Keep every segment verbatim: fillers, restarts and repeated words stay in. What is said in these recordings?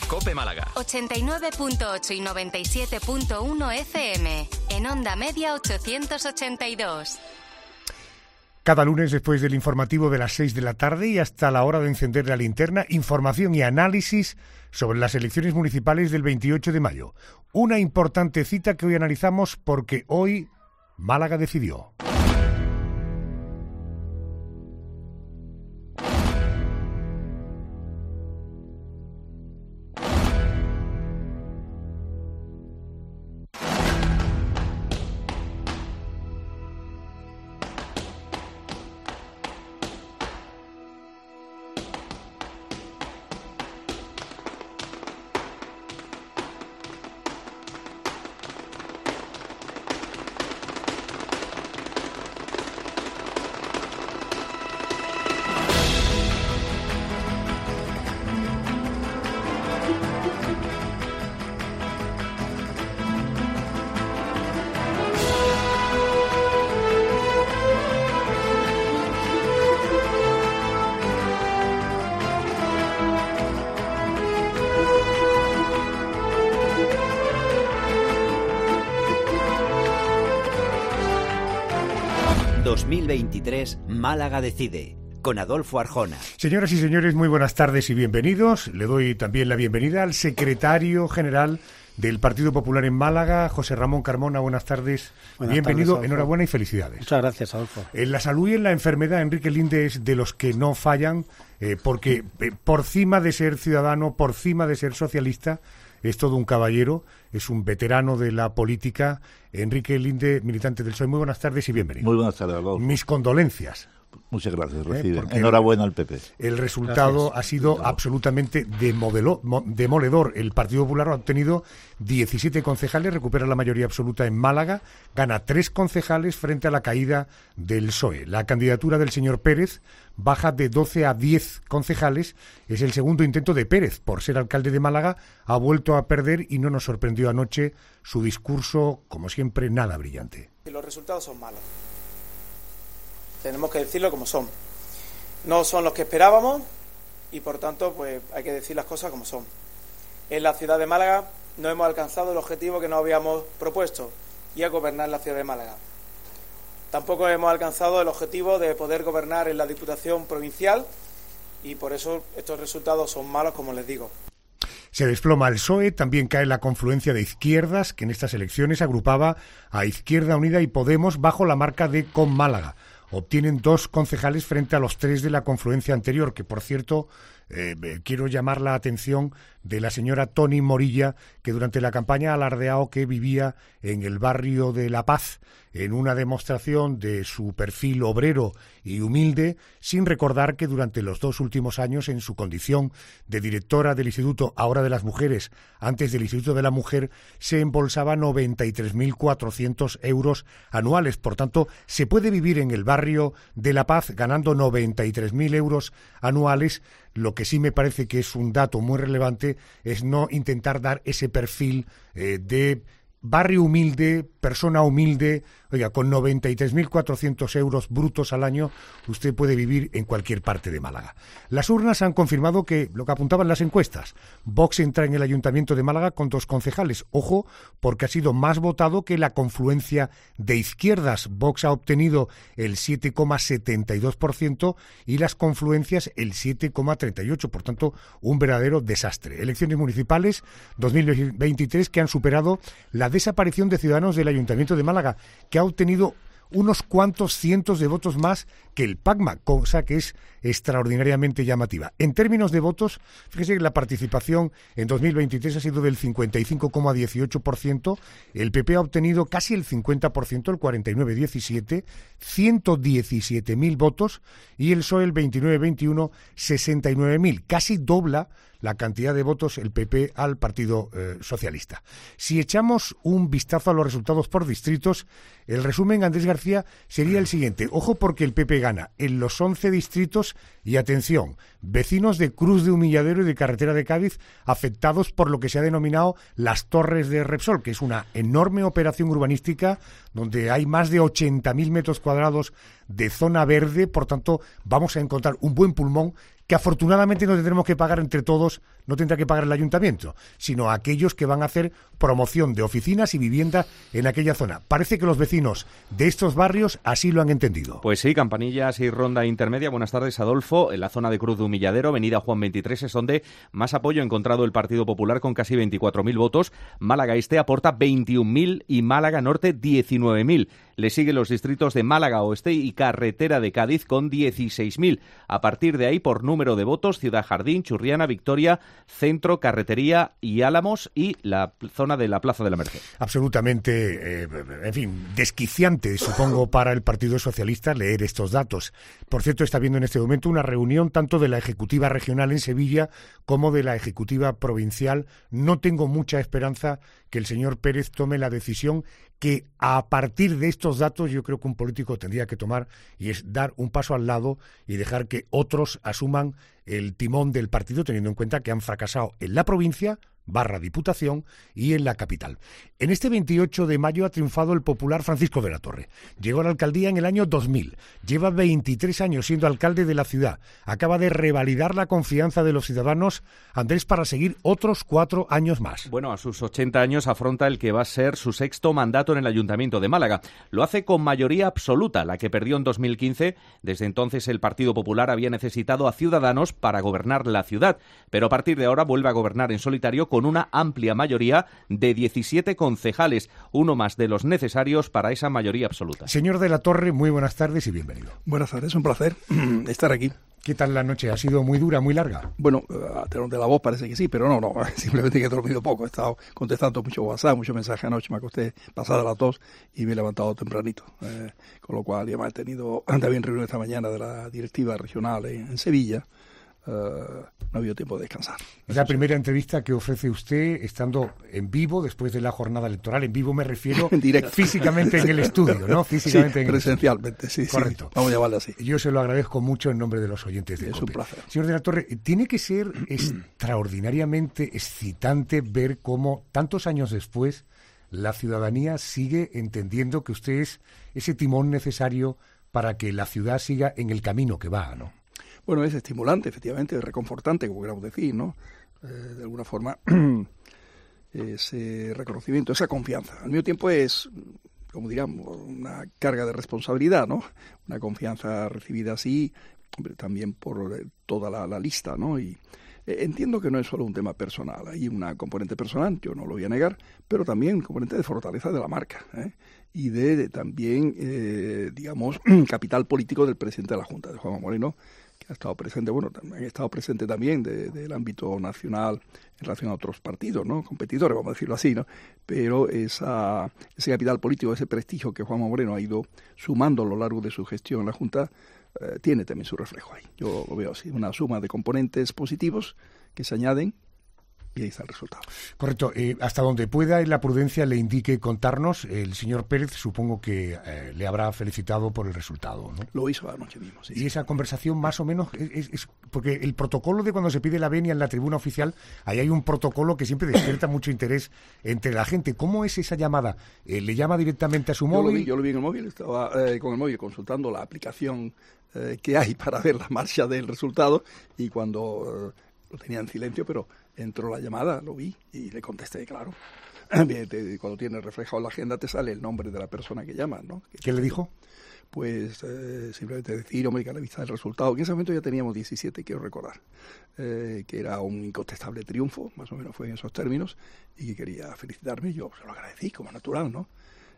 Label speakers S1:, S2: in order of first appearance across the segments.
S1: COPE Málaga.
S2: ochenta y nueve punto ocho y noventa y siete punto uno F M. En onda media ochocientos ochenta y dos.
S3: Cada lunes después del informativo de las seis de la tarde y hasta la hora de encender la linterna, información y análisis sobre las elecciones municipales del veintiocho de mayo. Una importante cita que hoy analizamos porque hoy Málaga decidió.
S4: dos mil veintitrés, Málaga decide, con Adolfo Arjona.
S3: Señoras y señores, muy buenas tardes y bienvenidos. Le doy también la bienvenida al secretario general del Partido Popular en Málaga, José Ramón Carmona. Buenas tardes.
S5: Buenas
S3: Bienvenido,
S5: tardes,
S3: enhorabuena y felicidades.
S5: Muchas gracias, Adolfo.
S3: En la salud y en la enfermedad, Enrique Linde es de los que no fallan, eh, porque eh, por cima de ser ciudadano, por cima de ser socialista, es todo un caballero, es un veterano de la política. Enrique Linde, militante del P S O E, muy buenas tardes y bienvenido.
S6: Muy buenas tardes, Adolfo.
S3: Mis condolencias.
S6: Muchas gracias, reciben.
S3: Eh,
S6: Enhorabuena al P P.
S3: El resultado gracias. ha sido Enhorabuena. absolutamente demodelo, mo, demoledor. El Partido Popular ha obtenido diecisiete concejales, recupera la mayoría absoluta en Málaga, gana tres concejales frente a la caída del P S O E. La candidatura del señor Pérez baja de doce a diez concejales. Es el segundo intento de Pérez por ser alcalde de Málaga. Ha vuelto a perder y no nos sorprendió anoche su discurso, como siempre, nada brillante.
S7: Los resultados son malos. Tenemos que decirlo como son. No son los que esperábamos y, por tanto, pues hay que decir las cosas como son. En la ciudad de Málaga no hemos alcanzado el objetivo que nos habíamos propuesto, y es gobernar la ciudad de Málaga. Tampoco hemos alcanzado el objetivo de poder gobernar en la Diputación Provincial y, por eso, estos resultados son malos, como les digo.
S3: Se desploma el P S O E, también cae la confluencia de izquierdas, que en estas elecciones agrupaba a Izquierda Unida y Podemos bajo la marca de Con Málaga. Obtienen dos concejales frente a los tres de la confluencia anterior, que por cierto eh, quiero llamar la atención de la señora Toni Morilla, que durante la campaña ha alardeado que vivía en el barrio de La Paz, en una demostración de su perfil obrero y humilde, sin recordar que durante los dos últimos años, en su condición de directora del Instituto ahora de las Mujeres, antes del Instituto de la Mujer, se embolsaba noventa y tres mil cuatrocientos euros anuales. Por tanto, se puede vivir en el barrio de La Paz ganando noventa y tres mil euros anuales. Lo que sí me parece que es un dato muy relevante es no intentar dar ese perfil eh, de barrio humilde, persona humilde. Oiga, con noventa y tres mil cuatrocientos euros brutos al año usted puede vivir en cualquier parte de Málaga. Las urnas han confirmado que lo que apuntaban las encuestas. Vox entra en el Ayuntamiento de Málaga con dos concejales. Ojo, porque ha sido más votado que la confluencia de izquierdas. Vox ha obtenido el siete coma setenta y dos por ciento y las confluencias el siete coma treinta y ocho por ciento. Por tanto, un verdadero desastre. Elecciones municipales dos mil veintitrés que han superado la desaparición de Ciudadanos del Ayuntamiento de Málaga, que ha obtenido unos cuantos cientos de votos más que el PACMA, cosa que es extraordinariamente llamativa. En términos de votos, fíjese que la participación en dos mil veintitrés ha sido del cincuenta y cinco coma dieciocho por ciento, el P P ha obtenido casi el cincuenta por ciento, el cuarenta y nueve coma diecisiete, ciento diecisiete mil votos, y el P S O E el veintinueve coma veintiuno, sesenta y nueve mil, casi dobla la cantidad de votos el P P al Partido eh, Socialista. Si echamos un vistazo a los resultados por distritos, el resumen, Andrés García, sería el siguiente. Ojo, porque el P P gana en los once distritos y, atención, vecinos de Cruz de Humilladero y de Carretera de Cádiz afectados por lo que se ha denominado las Torres de Repsol, que es una enorme operación urbanística donde hay más de ochenta mil metros cuadrados de zona verde. Por tanto, vamos a encontrar un buen pulmón que afortunadamente no tendremos que pagar entre todos, no tendrá que pagar el ayuntamiento, sino aquellos que van a hacer promoción de oficinas y vivienda en aquella zona. Parece que los vecinos de estos barrios así lo han entendido.
S1: Pues sí, Campanillas y Ronda Intermedia. Buenas tardes, Adolfo. En la zona de Cruz de Humilladero, avenida Juan veintitrés, es donde más apoyo ha encontrado el Partido Popular con casi veinticuatro mil votos. Málaga Este aporta veintiún mil y Málaga Norte diecinueve mil. Le siguen los distritos de Málaga Oeste y Carretera de Cádiz con dieciséis mil. A partir de ahí, por número de votos, Ciudad Jardín, Churriana, Victoria, Centro, Carretería y Álamos y la zona de la Plaza de la Merced.
S3: Absolutamente, eh, en fin, desquiciante, supongo, para el Partido Socialista leer estos datos. Por cierto, está habiendo en este momento una reunión tanto de la Ejecutiva Regional en Sevilla como de la Ejecutiva Provincial. No tengo mucha esperanza que el señor Pérez tome la decisión que a partir de estos datos yo creo que un político tendría que tomar, y es dar un paso al lado y dejar que otros asuman el timón del partido, teniendo en cuenta que han fracasado en la provincia barra Diputación y en la capital. En este veintiocho de mayo ha triunfado el popular Francisco de la Torre. Llegó a la alcaldía en el año dos mil. Lleva veintitrés años siendo alcalde de la ciudad. Acaba de revalidar la confianza de los ciudadanos, Andrés, para seguir otros cuatro años más.
S1: Bueno, a sus ochenta años afronta el que va a ser su sexto mandato en el Ayuntamiento de Málaga. Lo hace con mayoría absoluta, la que perdió en dos mil quince. Desde entonces el Partido Popular había necesitado a Ciudadanos para gobernar la ciudad, pero a partir de ahora vuelve a gobernar en solitario con una amplia mayoría de diecisiete concejales, uno más de los necesarios para esa mayoría absoluta.
S3: Señor de la Torre, muy buenas tardes y bienvenido.
S5: Buenas tardes, un placer estar aquí.
S3: ¿Qué tal la noche? ¿Ha sido muy dura, muy larga?
S5: Bueno, a tenor de la voz parece que sí, pero no, no, simplemente que he dormido poco. He estado contestando mucho WhatsApp, muchos mensajes anoche, me acosté pasada las dos y me he levantado tempranito. Eh, con lo cual, además he tenido también reunión esta mañana de la directiva regional en, en Sevilla. Uh, no ha habido tiempo de descansar.
S3: Es la primera entrevista que ofrece usted estando en vivo después de la jornada electoral. En vivo me refiero físicamente en el estudio, ¿no? Físicamente
S5: sí,
S3: en
S5: presencialmente,
S3: el
S5: sí,
S3: correcto.
S5: Sí, vamos a llamarle así.
S3: Yo se lo agradezco mucho en nombre de los oyentes de
S5: Es
S3: COPE.
S5: un placer.
S3: Señor de la Torre, tiene que ser extraordinariamente excitante ver cómo tantos años después la ciudadanía sigue entendiendo que usted es ese timón necesario para que la ciudad siga en el camino que va, ¿no?
S5: Bueno, es estimulante, efectivamente, es reconfortante, como queramos decir, ¿no? Eh, de alguna forma, ese reconocimiento, esa confianza. Al mismo tiempo es, como diríamos, una carga de responsabilidad, ¿no? Una confianza recibida así, hombre, también por toda la, la lista, ¿no? Y eh, entiendo que no es solo un tema personal, hay una componente personal, yo no lo voy a negar, pero también un componente de fortaleza de la marca, ¿eh? Y de, de también, eh, digamos, capital político del presidente de la Junta, de Juanma Moreno, que ha estado presente, bueno, también ha estado presente también de, del ámbito nacional en relación a otros partidos, ¿no? Competidores, vamos a decirlo así, ¿no? Pero esa, ese capital político, ese prestigio que Juanma Moreno ha ido sumando a lo largo de su gestión en la Junta, eh, tiene también su reflejo ahí. Yo lo veo así, una suma de componentes positivos que se añaden y ahí está el resultado.
S3: Correcto. Eh, hasta donde pueda y la prudencia le indique contarnos, el señor Pérez supongo que eh, le habrá felicitado por el resultado, ¿no?
S5: Lo hizo anoche mismo, sí.
S3: Y sí. Esa conversación más o menos, es, es, es porque el protocolo de cuando se pide la venia en la tribuna oficial, ahí hay un protocolo que siempre despierta mucho interés entre la gente. ¿Cómo es esa llamada? Eh, ¿Le llama directamente a su móvil?
S5: Yo lo vi, yo lo vi en el móvil, estaba eh, con el móvil consultando la aplicación eh, que hay para ver la marcha del resultado y cuando... Eh, lo tenía en silencio, pero entró la llamada, lo vi y le contesté, claro. Cuando tienes reflejado en la agenda te sale el nombre de la persona que llama, ¿no?
S3: ¿Qué le dijo?
S5: Pues eh, simplemente decir, hombre, que a la vista del resultado, que en ese momento ya teníamos diecisiete, quiero recordar, eh, que era un incontestable triunfo, más o menos fue en esos términos, y que quería felicitarme, yo se lo agradecí como natural, ¿no?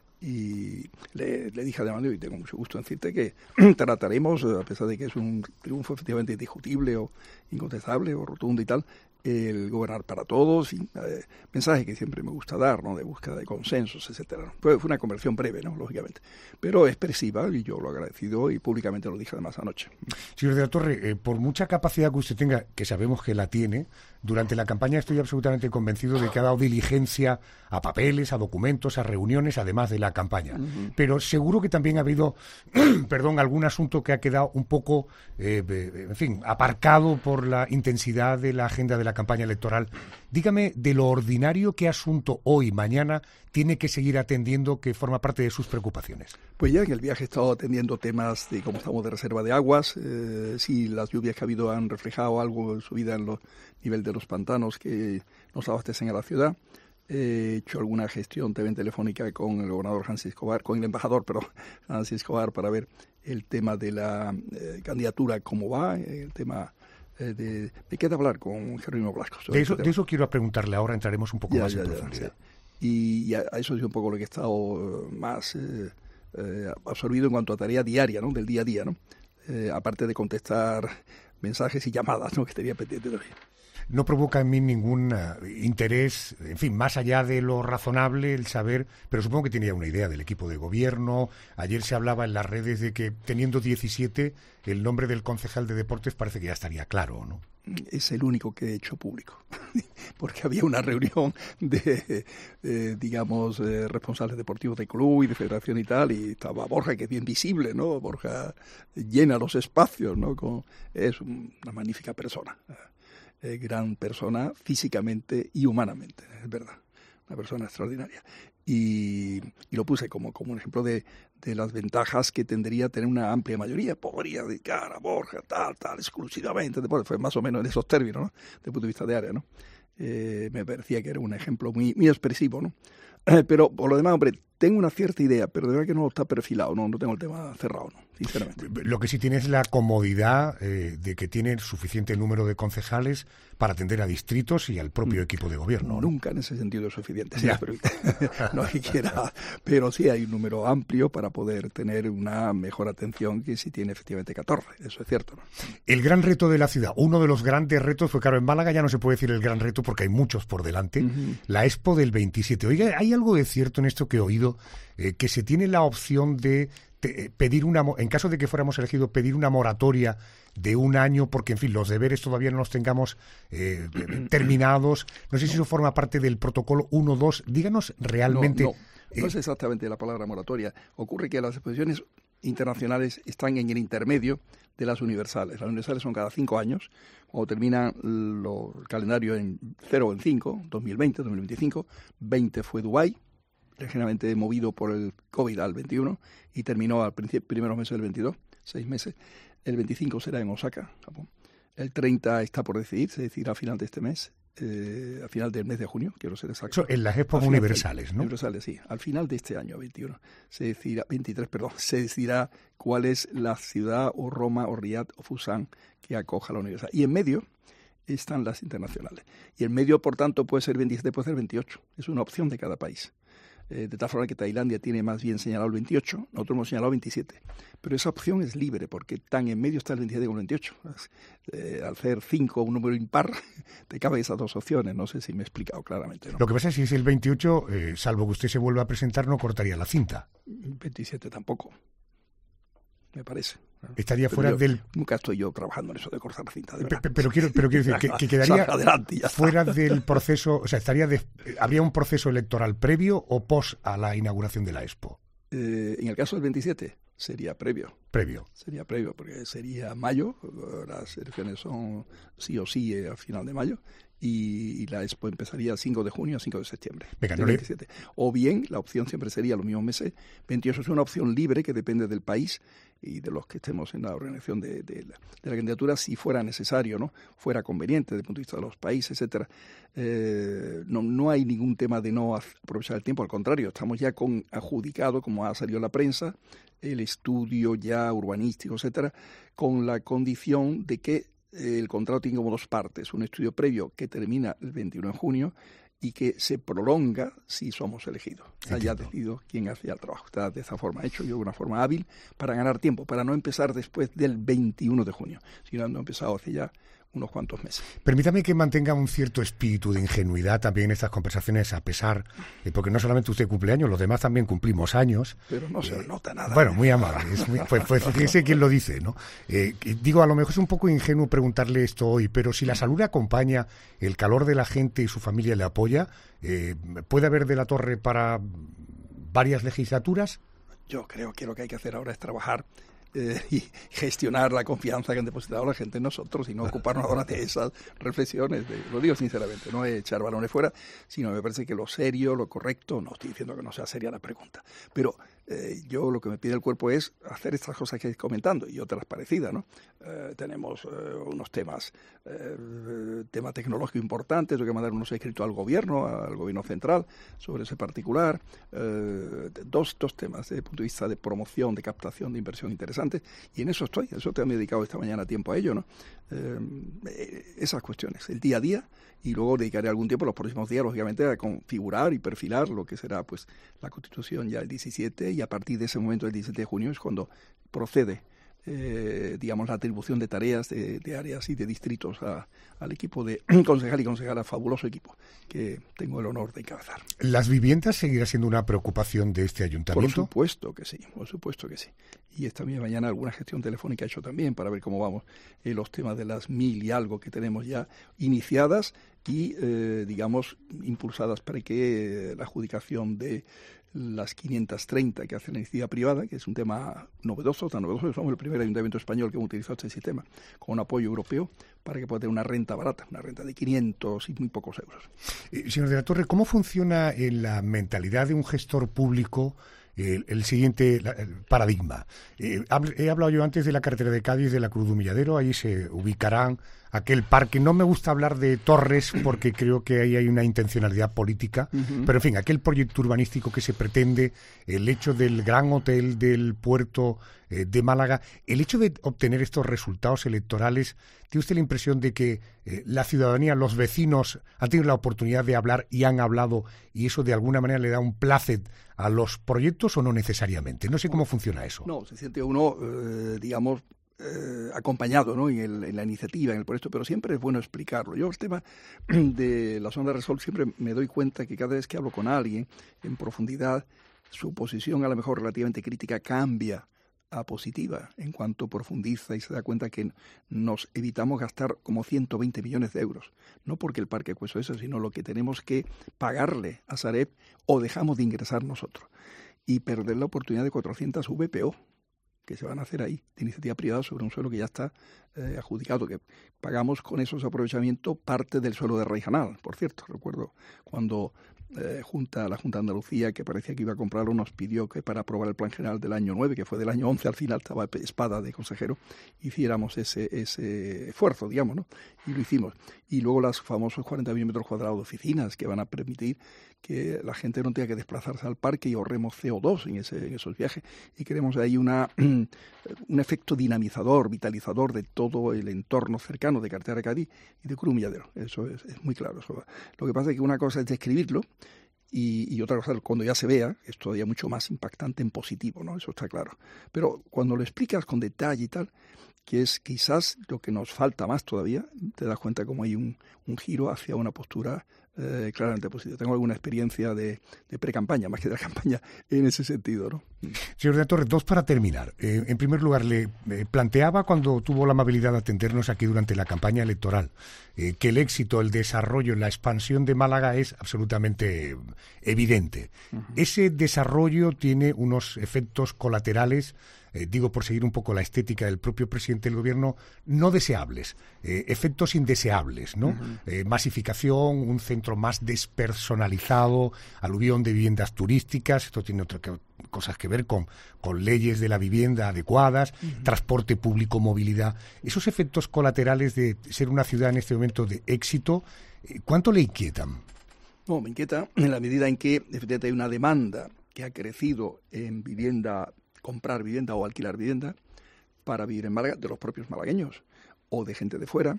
S5: Y le, le dije además, y tengo mucho gusto en decirte que trataremos, a pesar de que es un triunfo efectivamente indiscutible o incontestable o rotundo y tal, el gobernar para todos, y eh, mensaje que siempre me gusta dar, ¿no? De búsqueda de consensos, etcétera. Fue, fue una conversión breve, ¿no? Lógicamente, pero expresiva, y yo lo he agradecido y públicamente lo dije además anoche.
S3: Señor de la Torre, eh, por mucha capacidad que usted tenga, que sabemos que la tiene, durante la campaña estoy absolutamente convencido de que ha dado diligencia a papeles, a documentos, a reuniones, además de la campaña. Uh-huh. Pero seguro que también ha habido, perdón, algún asunto que ha quedado un poco, eh, en fin, aparcado por la intensidad de la agenda de la la campaña electoral. Dígame, de lo ordinario, ¿qué asunto hoy, mañana, tiene que seguir atendiendo que forma parte de sus preocupaciones?
S5: Pues ya en el viaje he estado atendiendo temas de cómo estamos de reserva de aguas, eh, si las lluvias que ha habido han reflejado algo en subida en los nivel de los pantanos que nos abastecen a la ciudad. He hecho alguna gestión también telefónica con el gobernador Hansi Escobar, con el embajador, pero Hansi Escobar, para ver el tema de la eh, candidatura, cómo va, el tema eh, de, de qué de hablar con Jerónimo Blasco.
S3: De eso, de eso quiero preguntarle ahora, entraremos un poco
S5: ya,
S3: más
S5: ya,
S3: en
S5: ya,
S3: profundidad.
S5: Sí. Y, y a, a eso es un poco lo que he estado más eh, eh, absorbido en cuanto a tarea diaria, ¿no? Del día a día, ¿no? Eh, aparte de contestar mensajes y llamadas, ¿no? Que tenía pendiente todavía.
S3: No provoca en mí ningún uh, interés, en fin, más allá de lo razonable, el saber, pero supongo que tenía una idea del equipo de gobierno. Ayer se hablaba en las redes de que teniendo diecisiete, el nombre del concejal de deportes parece que ya estaría claro, ¿no?
S5: Es el único que he hecho público, porque había una reunión de, eh, digamos, eh, responsables deportivos de club y de federación y tal, y estaba Borja, que es bien visible, ¿no? Borja llena los espacios, ¿no? Con, es una magnífica persona. Eh, gran persona físicamente y humanamente, es verdad, una persona extraordinaria. Y, y lo puse como, como un ejemplo de, de las ventajas que tendría tener una amplia mayoría. Podría dedicar a Borja, tal, tal, exclusivamente, después fue más o menos en esos términos, ¿no? Desde el punto de vista de área, ¿no? Eh, me parecía que era un ejemplo muy, muy expresivo, ¿no? Eh, pero por lo demás, hombre, tengo una cierta idea, pero de verdad que no está perfilado, no, no tengo el tema cerrado, no, sinceramente.
S3: Lo que sí tiene es la comodidad eh, de que tiene suficiente número de concejales para atender a distritos y al propio mm. equipo de gobierno, ¿no?
S5: Nunca en ese sentido es suficiente, sí, pero, no siquiera, pero sí hay un número amplio para poder tener una mejor atención que si tiene efectivamente catorce, eso es cierto, ¿no?
S3: El gran reto de la ciudad, uno de los grandes retos, fue claro, en Málaga ya no se puede decir el gran reto porque hay muchos por delante, uh-huh. La Expo del veintisiete. Oiga, hay algo de cierto en esto que he oído, eh, que se tiene la opción de te, pedir una, en caso de que fuéramos elegidos, pedir una moratoria de un año, porque en fin, los deberes todavía no los tengamos eh, terminados. No sé si eso forma parte del protocolo uno dos. Díganos realmente.
S5: No, no, eh, no es exactamente la palabra moratoria. Ocurre que las exposiciones internacionales están en el intermedio de las universales. Las universales son cada cinco años, cuando termina lo, el calendario en cero o en cinco, dos mil veinte, dos mil veinticinco, veinte fue Dubái, ligeramente movido por el COVID al veintiuno, y terminó al primeros meses del veintidós, seis meses. El veinticinco será en Osaka, Japón. El treinta está por decidir, se decidirá a final de este mes, eh, a final del mes de junio, quiero ser exacto.
S3: Eso en las expos universales, ¿no?
S5: Universales, sí. Al final de este año, veintiuno, se decidirá, veintitrés, perdón, se decidirá cuál es la ciudad o Roma o Riad o Fusan que acoja la universal. Y en medio están las internacionales. Y en medio, por tanto, puede ser veintisiete, puede ser veintiocho. Es una opción de cada país. Eh, de tal forma que Tailandia tiene más bien señalado el veintiocho, nosotros hemos señalado veintisiete. Pero esa opción es libre, porque tan en medio está el veintisiete con el veintiocho. Eh, al ser cinco un número impar, te caben esas dos opciones. No sé si me he explicado claramente, ¿no?
S3: Lo que pasa es que si es el veintiocho, eh, salvo que usted se vuelva a presentar, no cortaría la cinta.
S5: veintisiete tampoco, me parece.
S3: Estaría pero fuera
S5: yo,
S3: del...
S5: Nunca estoy yo trabajando en eso de cortar cinta, de verdad.
S3: Pero, pero, quiero, pero quiero decir que, que quedaría fuera del proceso, o sea, estaría de, ¿habría un proceso electoral previo o pos a la inauguración de la Expo?
S5: Eh, en el caso del veintisiete sería previo.
S3: Previo.
S5: Sería previo, porque sería mayo, las elecciones son sí o sí a final de mayo, y, y la Expo empezaría el cinco de junio a cinco de septiembre.
S3: Venga, no
S5: veintisiete. Le... O bien, la opción siempre sería los mismos meses. veintiocho es una opción libre que depende del país y de los que estemos en la organización de, de, la, de la candidatura, si fuera necesario, ¿no? Fuera conveniente desde el punto de vista de los países, etcétera. Eh, no, no hay ningún tema de no aprovechar el tiempo, al contrario, estamos ya con adjudicado, como ha salido en la prensa, el estudio ya urbanístico, etcétera, con la condición de que el contrato tiene como dos partes, un estudio previo que termina el veintiuno de junio y que se prolonga si somos elegidos. Está ya decidido quién hacía el trabajo. Está de esa forma hecho, yo de una forma hábil, para ganar tiempo, para no empezar después del veintiuno de junio, sino habiendo empezado hace ya unos cuantos meses.
S3: Permítame que mantenga un cierto espíritu de ingenuidad también en estas conversaciones, a pesar, de, porque no solamente usted cumple años, los demás también cumplimos años.
S5: Pero no se
S3: eh,
S5: nota nada.
S3: Bueno, muy amable. Es muy, pues, pues fíjese quién lo dice, ¿no? Eh, digo, a lo mejor es un poco ingenuo preguntarle esto hoy, pero si la salud le acompaña, el calor de la gente y su familia le apoya, eh, ¿puede haber de la Torre para varias legislaturas?
S5: Yo creo que lo que hay que hacer ahora es trabajar eh, y gestionar la confianza que han depositado la gente en nosotros y no ocuparnos ahora de esas reflexiones. De, lo digo sinceramente, no es echar balones fuera, sino me parece que lo serio, lo correcto, no estoy diciendo que no sea seria la pregunta, pero eh, yo lo que me pide el cuerpo es hacer estas cosas que estoy comentando y otras parecidas, ¿no? Eh, tenemos eh, unos temas, eh, tema tecnológico importantes, tengo que mandar unos escritos al gobierno, al gobierno central, sobre ese particular, eh, dos, dos temas desde el punto de vista de promoción, de captación, de inversión interesantes, y en eso estoy, eso te he dedicado esta mañana tiempo a ello, ¿no? Eh, esas cuestiones, el día a día, y luego dedicaré algún tiempo los próximos días, lógicamente, a configurar y perfilar lo que será pues la Constitución ya el diecisiete, y a partir de ese momento, el diecisiete de junio, es cuando procede Eh, digamos, la atribución de tareas de, de áreas y de distritos a, al equipo de concejal y concejala, fabuloso equipo que tengo el honor de encabezar.
S3: ¿Las viviendas seguirá siendo una preocupación de este ayuntamiento?
S5: Por supuesto que sí, por supuesto que sí. Y esta misma mañana alguna gestión telefónica he hecho también para ver cómo vamos en los temas de las mil y algo que tenemos ya iniciadas y, eh, digamos, impulsadas para que eh, la adjudicación de las quinientas treinta que hace la iniciativa privada, que es un tema novedoso, tan novedoso que somos el primer ayuntamiento español que hemos utilizado este sistema, con un apoyo europeo, para que pueda tener una renta barata, una renta de quinientos y muy pocos euros.
S3: Eh, señor de la Torre, ¿cómo funciona en la mentalidad de un gestor público el, el siguiente la, el paradigma? Eh, he hablado yo antes de la carretera de Cádiz, de la Cruz de Humilladero, ahí se ubicarán aquel parque. No me gusta hablar de torres porque creo que ahí hay una intencionalidad política, uh-huh. pero en fin, aquel proyecto urbanístico que se pretende, el hecho del gran hotel del puerto eh, de Málaga, el hecho de obtener estos resultados electorales, ¿tiene usted la impresión de que eh, la ciudadanía, los vecinos, han tenido la oportunidad de hablar y han hablado y eso de alguna manera le da un placet a los proyectos o no necesariamente? No sé cómo funciona eso.
S5: No, se siente uno, eh, digamos, Eh, acompañado, ¿no? en, el, en la iniciativa, en el proyecto, pero siempre es bueno explicarlo. Yo el tema de la zona de Resol siempre me doy cuenta que cada vez que hablo con alguien en profundidad, su posición a lo mejor relativamente crítica cambia a positiva en cuanto profundiza y se da cuenta que nos evitamos gastar como ciento veinte millones de euros, no porque el parque cueste eso, sino lo que tenemos que pagarle a Sareb o dejamos de ingresar nosotros y perder la oportunidad de cuatrocientas V P O que se van a hacer ahí, de iniciativa privada sobre un suelo que ya está eh, adjudicado, que pagamos con esos aprovechamientos parte del suelo de Raijanal, por cierto. Recuerdo cuando eh, junta, la Junta de Andalucía, que parecía que iba a comprarlo, nos pidió que para aprobar el plan general del año nueve, que fue del año once, al final estaba espada de consejero, hiciéramos ese, ese esfuerzo, digamos, ¿no? Y lo hicimos. Y luego los famosos cuarenta mil metros cuadrados de oficinas que van a permitir que la gente no tenga que desplazarse al parque y ahorremos C O dos en, ese, en esos viajes. Y queremos ahí una, un efecto dinamizador, vitalizador de todo el entorno cercano de Carretera de Cádiz y de Cruz Humilladero. Eso es, es muy claro. Eso. Lo que pasa es que una cosa es describirlo y, y otra cosa, cuando ya se vea, es todavía mucho más impactante en positivo, ¿no? Eso está claro. Pero cuando lo explicas con detalle y tal, que es quizás lo que nos falta más todavía, te das cuenta como hay un, un giro hacia una postura eh, claramente positiva. Tengo alguna experiencia de, de pre-campaña, más que de la campaña, en ese sentido, ¿no?
S3: Señor de la Torre, dos para terminar. Eh, en primer lugar, le eh, planteaba cuando tuvo la amabilidad de atendernos aquí durante la campaña electoral eh, que el éxito, el desarrollo, la expansión de Málaga es absolutamente evidente. Uh-huh. Ese desarrollo tiene unos efectos colaterales, Eh, digo por seguir un poco la estética del propio presidente del gobierno, no deseables, eh, efectos indeseables, ¿no? Uh-huh. Eh, masificación, un centro más despersonalizado, aluvión de viviendas turísticas, esto tiene otras que, cosas que ver con, con leyes de la vivienda adecuadas, uh-huh. transporte público, movilidad. Esos efectos colaterales de ser una ciudad en este momento de éxito, eh, ¿cuánto le inquietan?
S5: No, me inquieta en la medida en que efectivamente hay una demanda que ha crecido en vivienda, comprar vivienda o alquilar vivienda para vivir en Málaga de los propios malagueños o de gente de fuera,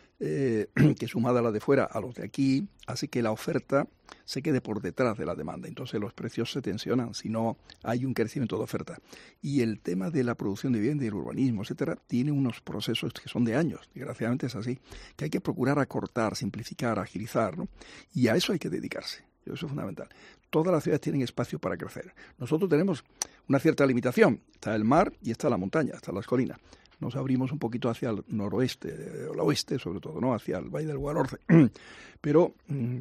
S5: eh, que sumada a la de fuera a los de aquí, hace que la oferta se quede por detrás de la demanda. Entonces los precios se tensionan si no hay un crecimiento de oferta. Y el tema de la producción de vivienda y el urbanismo, etcétera, tiene unos procesos que son de años. Desgraciadamente es así, que hay que procurar acortar, simplificar, agilizar, ¿no? Y a eso hay que dedicarse. Eso es fundamental. Todas las ciudades tienen espacio para crecer. Nosotros tenemos una cierta limitación. Está el mar y está la montaña, están las colinas. Nos abrimos un poquito hacia el noroeste, o el oeste sobre todo, ¿no? Hacia el Valle del Guadalhorce. Pero mmm,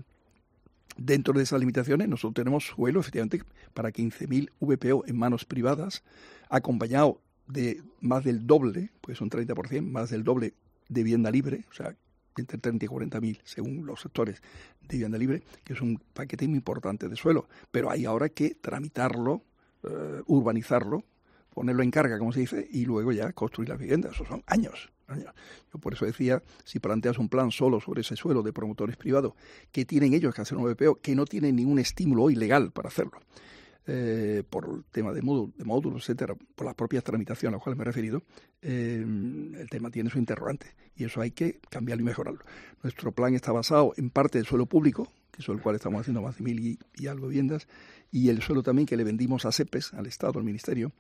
S5: dentro de esas limitaciones nosotros tenemos suelo, efectivamente, para quince mil V P O en manos privadas, acompañado de más del doble, pues son treinta por ciento, más del doble de vivienda libre, o sea, entre treinta y cuarenta mil, según los sectores de vivienda libre, que es un paquete muy importante de suelo. Pero hay ahora que tramitarlo, uh, urbanizarlo, ponerlo en carga, como se dice, y luego ya construir las viviendas. Eso son años, años. Yo por eso decía, si planteas un plan solo sobre ese suelo de promotores privados, que tienen ellos que hacer un V P O, que no tienen ningún estímulo hoy legal para hacerlo, eh, por el tema de módulos, de módulos, etcétera, por las propias tramitaciones a las cuales me he referido, eh, el tema tiene su interrogante, y eso hay que cambiarlo y mejorarlo. Nuestro plan está basado en parte del suelo público, que es el cual estamos haciendo más de mil y, y algo viviendas, y el suelo también que le vendimos a SEPES, al Estado, al Ministerio,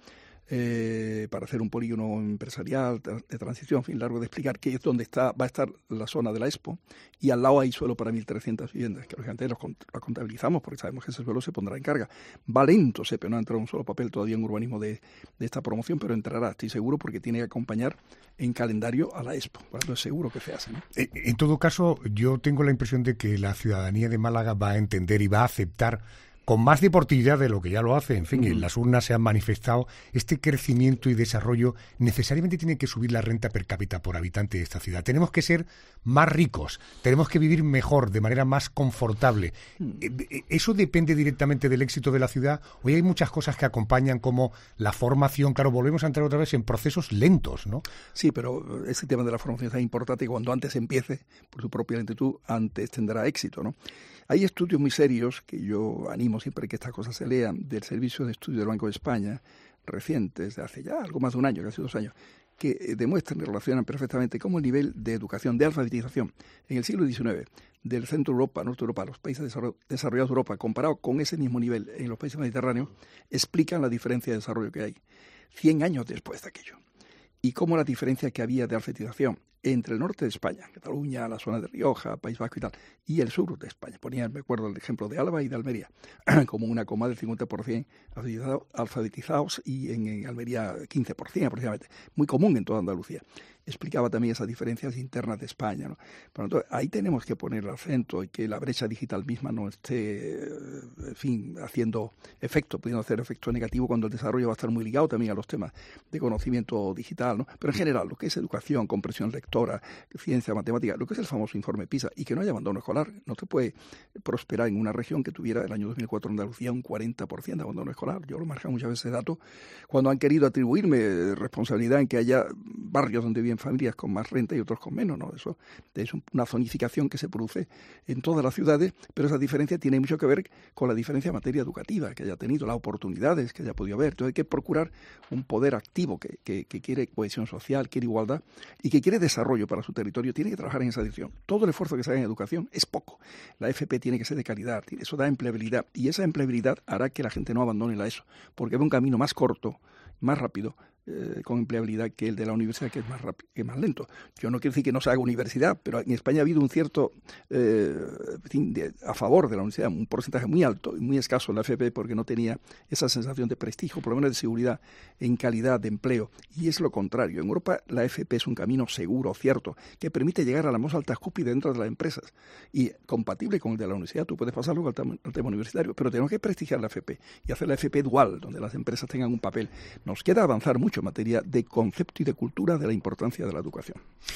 S5: Eh, para hacer un polígono empresarial de transición, en fin, largo de explicar, que es donde está, va a estar la zona de la Expo, y al lado hay suelo para mil trescientas viviendas, que lógicamente los, los contabilizamos porque sabemos que ese suelo se pondrá en carga. Va lento, SEPE, no ha entrado un solo papel todavía en urbanismo de, de esta promoción, pero entrará, estoy seguro, porque tiene que acompañar en calendario a la Expo. Por eso es seguro que se hace, ¿no?
S3: En todo caso, yo tengo la impresión de que la ciudadanía de Málaga va a entender y va a aceptar con más deportividad de lo que ya lo hace, en fin, uh-huh. en las urnas se han manifestado, este crecimiento y desarrollo necesariamente tiene que subir la renta per cápita por habitante de esta ciudad. Tenemos que ser más ricos, tenemos que vivir mejor, de manera más confortable. Uh-huh. ¿Eso depende directamente del éxito de la ciudad? Hoy hay muchas cosas que acompañan, como la formación. Claro, volvemos a entrar otra vez en procesos lentos, ¿no?
S5: Sí, pero ese tema de la formación es tan importante que cuando antes empiece, por su propia lentitud, antes tendrá éxito, ¿no? Hay estudios muy serios, que yo animo siempre que estas cosas se lean, del Servicio de Estudio del Banco de España, recientes, de hace ya algo más de un año, casi dos años, que demuestran y relacionan perfectamente cómo el nivel de educación, de alfabetización en el siglo diecinueve del centro de Europa, norte de Europa, los países desarrollados de Europa, comparado con ese mismo nivel en los países mediterráneos, explican la diferencia de desarrollo que hay cien años después de aquello. Y cómo la diferencia que había de alfabetización entre el norte de España, Cataluña, la zona de Rioja, País Vasco y tal, y el sur de España. Ponía, me acuerdo, el ejemplo de Álava y de Almería, como una coma del cincuenta por ciento alfabetizados y en, en Almería quince por ciento aproximadamente. Muy común en toda Andalucía. Explicaba también esas diferencias internas de España, ¿no? Por lo tanto, ahí tenemos que poner el acento y que la brecha digital misma no esté, en fin, haciendo efecto, pudiendo hacer efecto negativo cuando el desarrollo va a estar muy ligado también a los temas de conocimiento digital, ¿no? Pero en general, lo que es educación, comprensión lectora, ciencia, matemática, lo que es el famoso informe PISA, y que no haya abandono escolar. No se puede prosperar en una región que tuviera el año dos mil cuatro en Andalucía un cuarenta por ciento de abandono escolar. Yo lo marco muchas veces ese dato cuando han querido atribuirme responsabilidad en que haya barrios donde viven familias con más renta y otros con menos, ¿no? Eso es una zonificación que se produce en todas las ciudades, pero esa diferencia tiene mucho que ver con la diferencia en materia educativa que haya tenido, las oportunidades que haya podido haber. Entonces hay que procurar un poder activo que, que, que quiere cohesión social, quiere igualdad y que quiere desarrollo para su territorio, tiene que trabajar en esa dirección. Todo el esfuerzo que se haga en educación es poco. La F P tiene que ser de calidad, eso da empleabilidad, y esa empleabilidad hará que la gente no abandone la ESO, porque ve un camino más corto, más rápido, eh, con empleabilidad que el de la universidad, que es más rápido, que es más lento. Yo no quiero decir que no se haga universidad, pero en España ha habido un cierto eh, de, a favor de la universidad, un porcentaje muy alto y muy escaso en la F P, porque no tenía esa sensación de prestigio, por lo menos de seguridad en calidad de empleo, y es lo contrario. En Europa la F P es un camino seguro, cierto, que permite llegar a la más alta cúspide dentro de las empresas, y compatible con el de la universidad. Tú puedes pasar luego al tema, al tema universitario, pero tenemos que prestigiar la F P y hacer la F P dual, donde las empresas tengan un papel. Nos queda avanzar mucho en materia de concepto y de cultura de la importancia de la educación.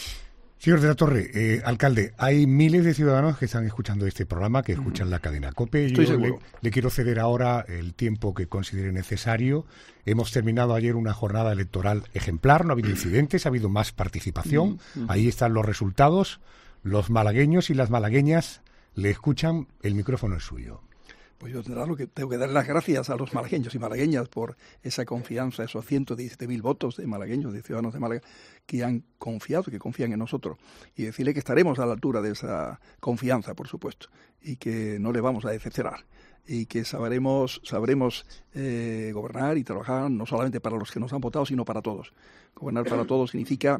S3: Señor de la Torre, eh, alcalde, hay miles de ciudadanos que están escuchando este programa, que escuchan uh-huh. la cadena COPE.
S5: Estoy
S3: Yo
S5: seguro.
S3: Le, le quiero ceder ahora el tiempo que considere necesario. Hemos terminado ayer una jornada electoral ejemplar, no ha habido incidentes, ha habido más participación. Uh-huh. Ahí están los resultados. Los malagueños y las malagueñas le escuchan, el micrófono es suyo.
S5: Pues yo lo que tengo que dar las gracias a los malagueños y malagueñas por esa confianza, esos ciento diecisiete mil votos de malagueños, de ciudadanos de Málaga, que han confiado, que confían en nosotros. Y decirle que estaremos a la altura de esa confianza, por supuesto, y que no le vamos a decepcionar. Y que sabremos, sabremos eh, gobernar y trabajar no solamente para los que nos han votado, sino para todos. Gobernar para todos significa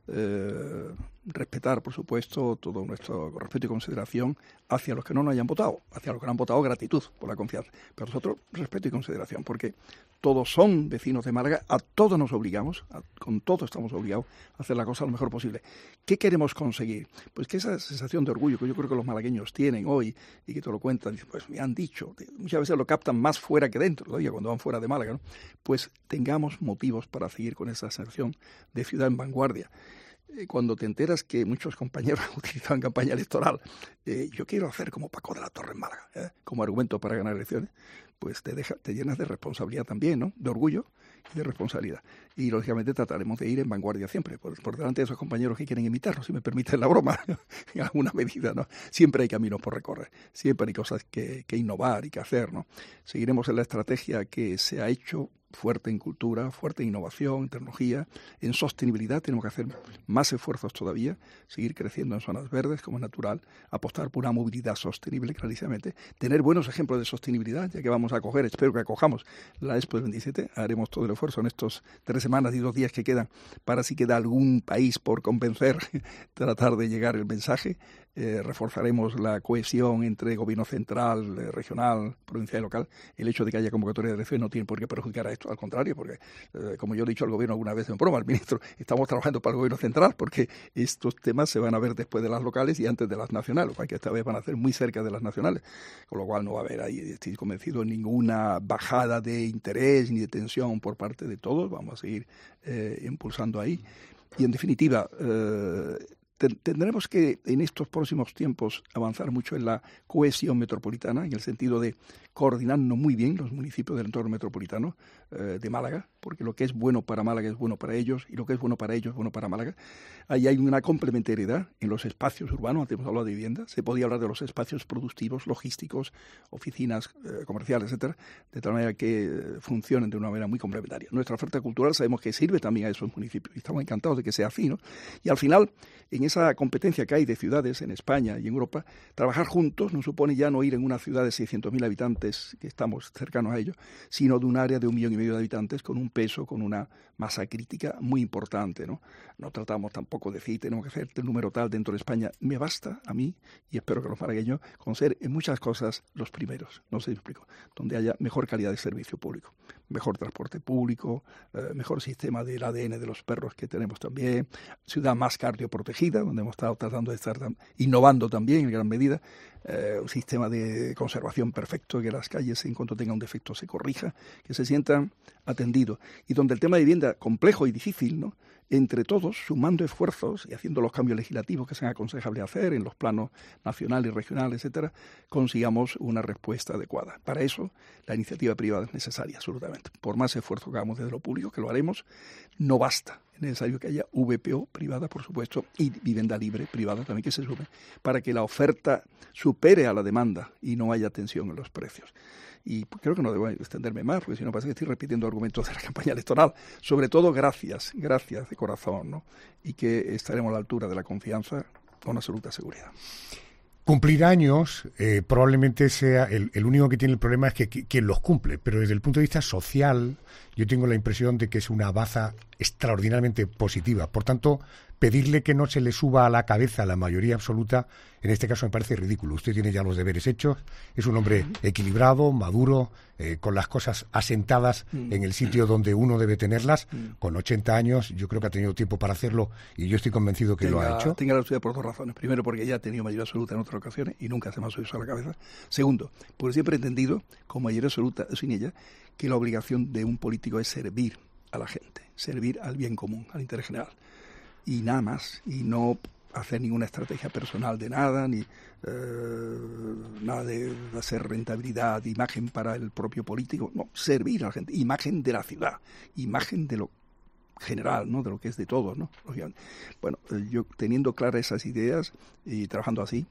S5: eh, respetar, por supuesto, todo nuestro respeto y consideración hacia los que no nos hayan votado, hacia los que no han votado, gratitud por la confianza. Pero nosotros, respeto y consideración, porque todos son vecinos de Málaga, a todos nos obligamos, a, con todos estamos obligados a hacer la cosa lo mejor posible. ¿Qué queremos conseguir? Pues que esa sensación de orgullo que yo creo que los malagueños tienen hoy y que te lo cuentan, pues me han dicho, muchas veces lo captan más fuera que dentro, todavía cuando van fuera de Málaga, ¿no? Pues tengamos motivos para seguir con esa sensación de ciudad en vanguardia. Cuando te enteras que muchos compañeros utilizaban campaña electoral, eh, yo quiero hacer como Paco de la Torre en Málaga, ¿eh? como argumento para ganar elecciones, pues te deja, te llenas de responsabilidad también, ¿no? De orgullo y de responsabilidad. Y lógicamente trataremos de ir en vanguardia siempre, por, por delante de esos compañeros que quieren imitarnos, si me permiten la broma, en alguna medida, ¿no? Siempre hay caminos por recorrer, siempre hay cosas que, que innovar y que hacer, ¿no? Seguiremos en la estrategia que se ha hecho, fuerte en cultura, fuerte en innovación, en tecnología, en sostenibilidad. Tenemos que hacer más esfuerzos todavía, seguir creciendo en zonas verdes, como es natural, apostar por una movilidad sostenible, clarísimamente, tener buenos ejemplos de sostenibilidad, ya que vamos a acoger, espero que acojamos la Expo del veintisiete, haremos todo el esfuerzo en estos tres semanas y dos días que quedan, para si queda algún país por convencer, tratar de llegar el mensaje. Eh, reforzaremos la cohesión entre gobierno central, eh, regional, provincial y local. El hecho de que haya convocatoria de elecciones no tiene por qué perjudicar a esto, al contrario, porque, eh, como yo he dicho al gobierno alguna vez en broma, al ministro, estamos trabajando para el gobierno central, porque estos temas se van a ver después de las locales y antes de las nacionales, que esta vez van a ser muy cerca de las nacionales, con lo cual no va a haber ahí, estoy convencido, ninguna bajada de interés ni de tensión por parte de todos. Vamos a seguir eh, impulsando ahí. Y en definitiva, eh, tendremos que en estos próximos tiempos avanzar mucho en la cohesión metropolitana, en el sentido de coordinarnos muy bien los municipios del entorno metropolitano eh, de Málaga, porque lo que es bueno para Málaga es bueno para ellos y lo que es bueno para ellos es bueno para Málaga. Ahí hay una complementariedad en los espacios urbanos. Antes hemos hablado de vivienda, se podía hablar de los espacios productivos, logísticos, oficinas eh, comerciales, etcétera, de tal manera que eh, funcionen de una manera muy complementaria. Nuestra oferta cultural sabemos que sirve también a esos municipios y estamos encantados de que sea así, ¿no? Y al final, en esa competencia que hay de ciudades en España y en Europa, trabajar juntos no supone ya no ir en una ciudad de seiscientos mil habitantes, que estamos cercanos a ello, sino de un área de un millón y medio de habitantes con un peso, con una masa crítica muy importante, ¿no? No tratamos tampoco de decir, tenemos que hacer el número tal dentro de España. Me basta a mí, y espero que los malagueños, con ser en muchas cosas los primeros, no sé si me explico, donde haya mejor calidad de servicio público, mejor transporte público, eh, mejor sistema del A D N de los perros que tenemos también, ciudad más cardioprotegida, donde hemos estado tratando de estar tam- innovando también en gran medida, eh, un sistema de conservación perfecto, que las calles, en cuanto tenga un defecto, se corrija, que se sientan atendidos, y donde el tema de vivienda, complejo y difícil, ¿no?, entre todos, sumando esfuerzos y haciendo los cambios legislativos que sean aconsejables hacer en los planos nacional y regional, etcétera, consigamos una respuesta adecuada. Para eso, la iniciativa privada es necesaria, absolutamente. Por más esfuerzo que hagamos desde lo público, que lo haremos, no basta. Es necesario que haya V P O privada, por supuesto, y vivienda libre privada también que se sume, para que la oferta supere a la demanda y no haya tensión en los precios. Y creo que no debo extenderme más, porque si no parece que estoy repitiendo argumentos de la campaña electoral. Sobre todo, gracias, gracias de corazón, ¿no? Y que estaremos a la altura de la confianza con absoluta seguridad.
S3: Cumplir años eh, probablemente sea el, el único que tiene el problema es que, que quien los cumple, pero desde el punto de vista social yo tengo la impresión de que es una baza extraordinariamente positiva. Por tanto, pedirle que no se le suba a la cabeza la mayoría absoluta, en este caso me parece ridículo. Usted tiene ya los deberes hechos, es un hombre equilibrado, maduro, eh, con las cosas asentadas en el sitio donde uno debe tenerlas. Con ochenta años yo creo que ha tenido tiempo para hacerlo y yo estoy convencido que
S5: tenga,
S3: lo ha hecho.
S5: Tenga la suya por dos razones. Primero, porque ya ha tenido mayoría absoluta en otras ocasiones y nunca se me ha subido a la cabeza. Segundo, porque siempre he entendido, con mayoría absoluta sin ella, que la obligación de un político es servir a la gente, servir al bien común, al interés general. Y nada más, y no hacer ninguna estrategia personal de nada, ni eh, nada de hacer rentabilidad, imagen para el propio político, no, servir a la gente, imagen de la ciudad, imagen de lo general, ¿no?, de lo que es de todos, ¿no? Bueno, yo teniendo claras esas ideas y trabajando así,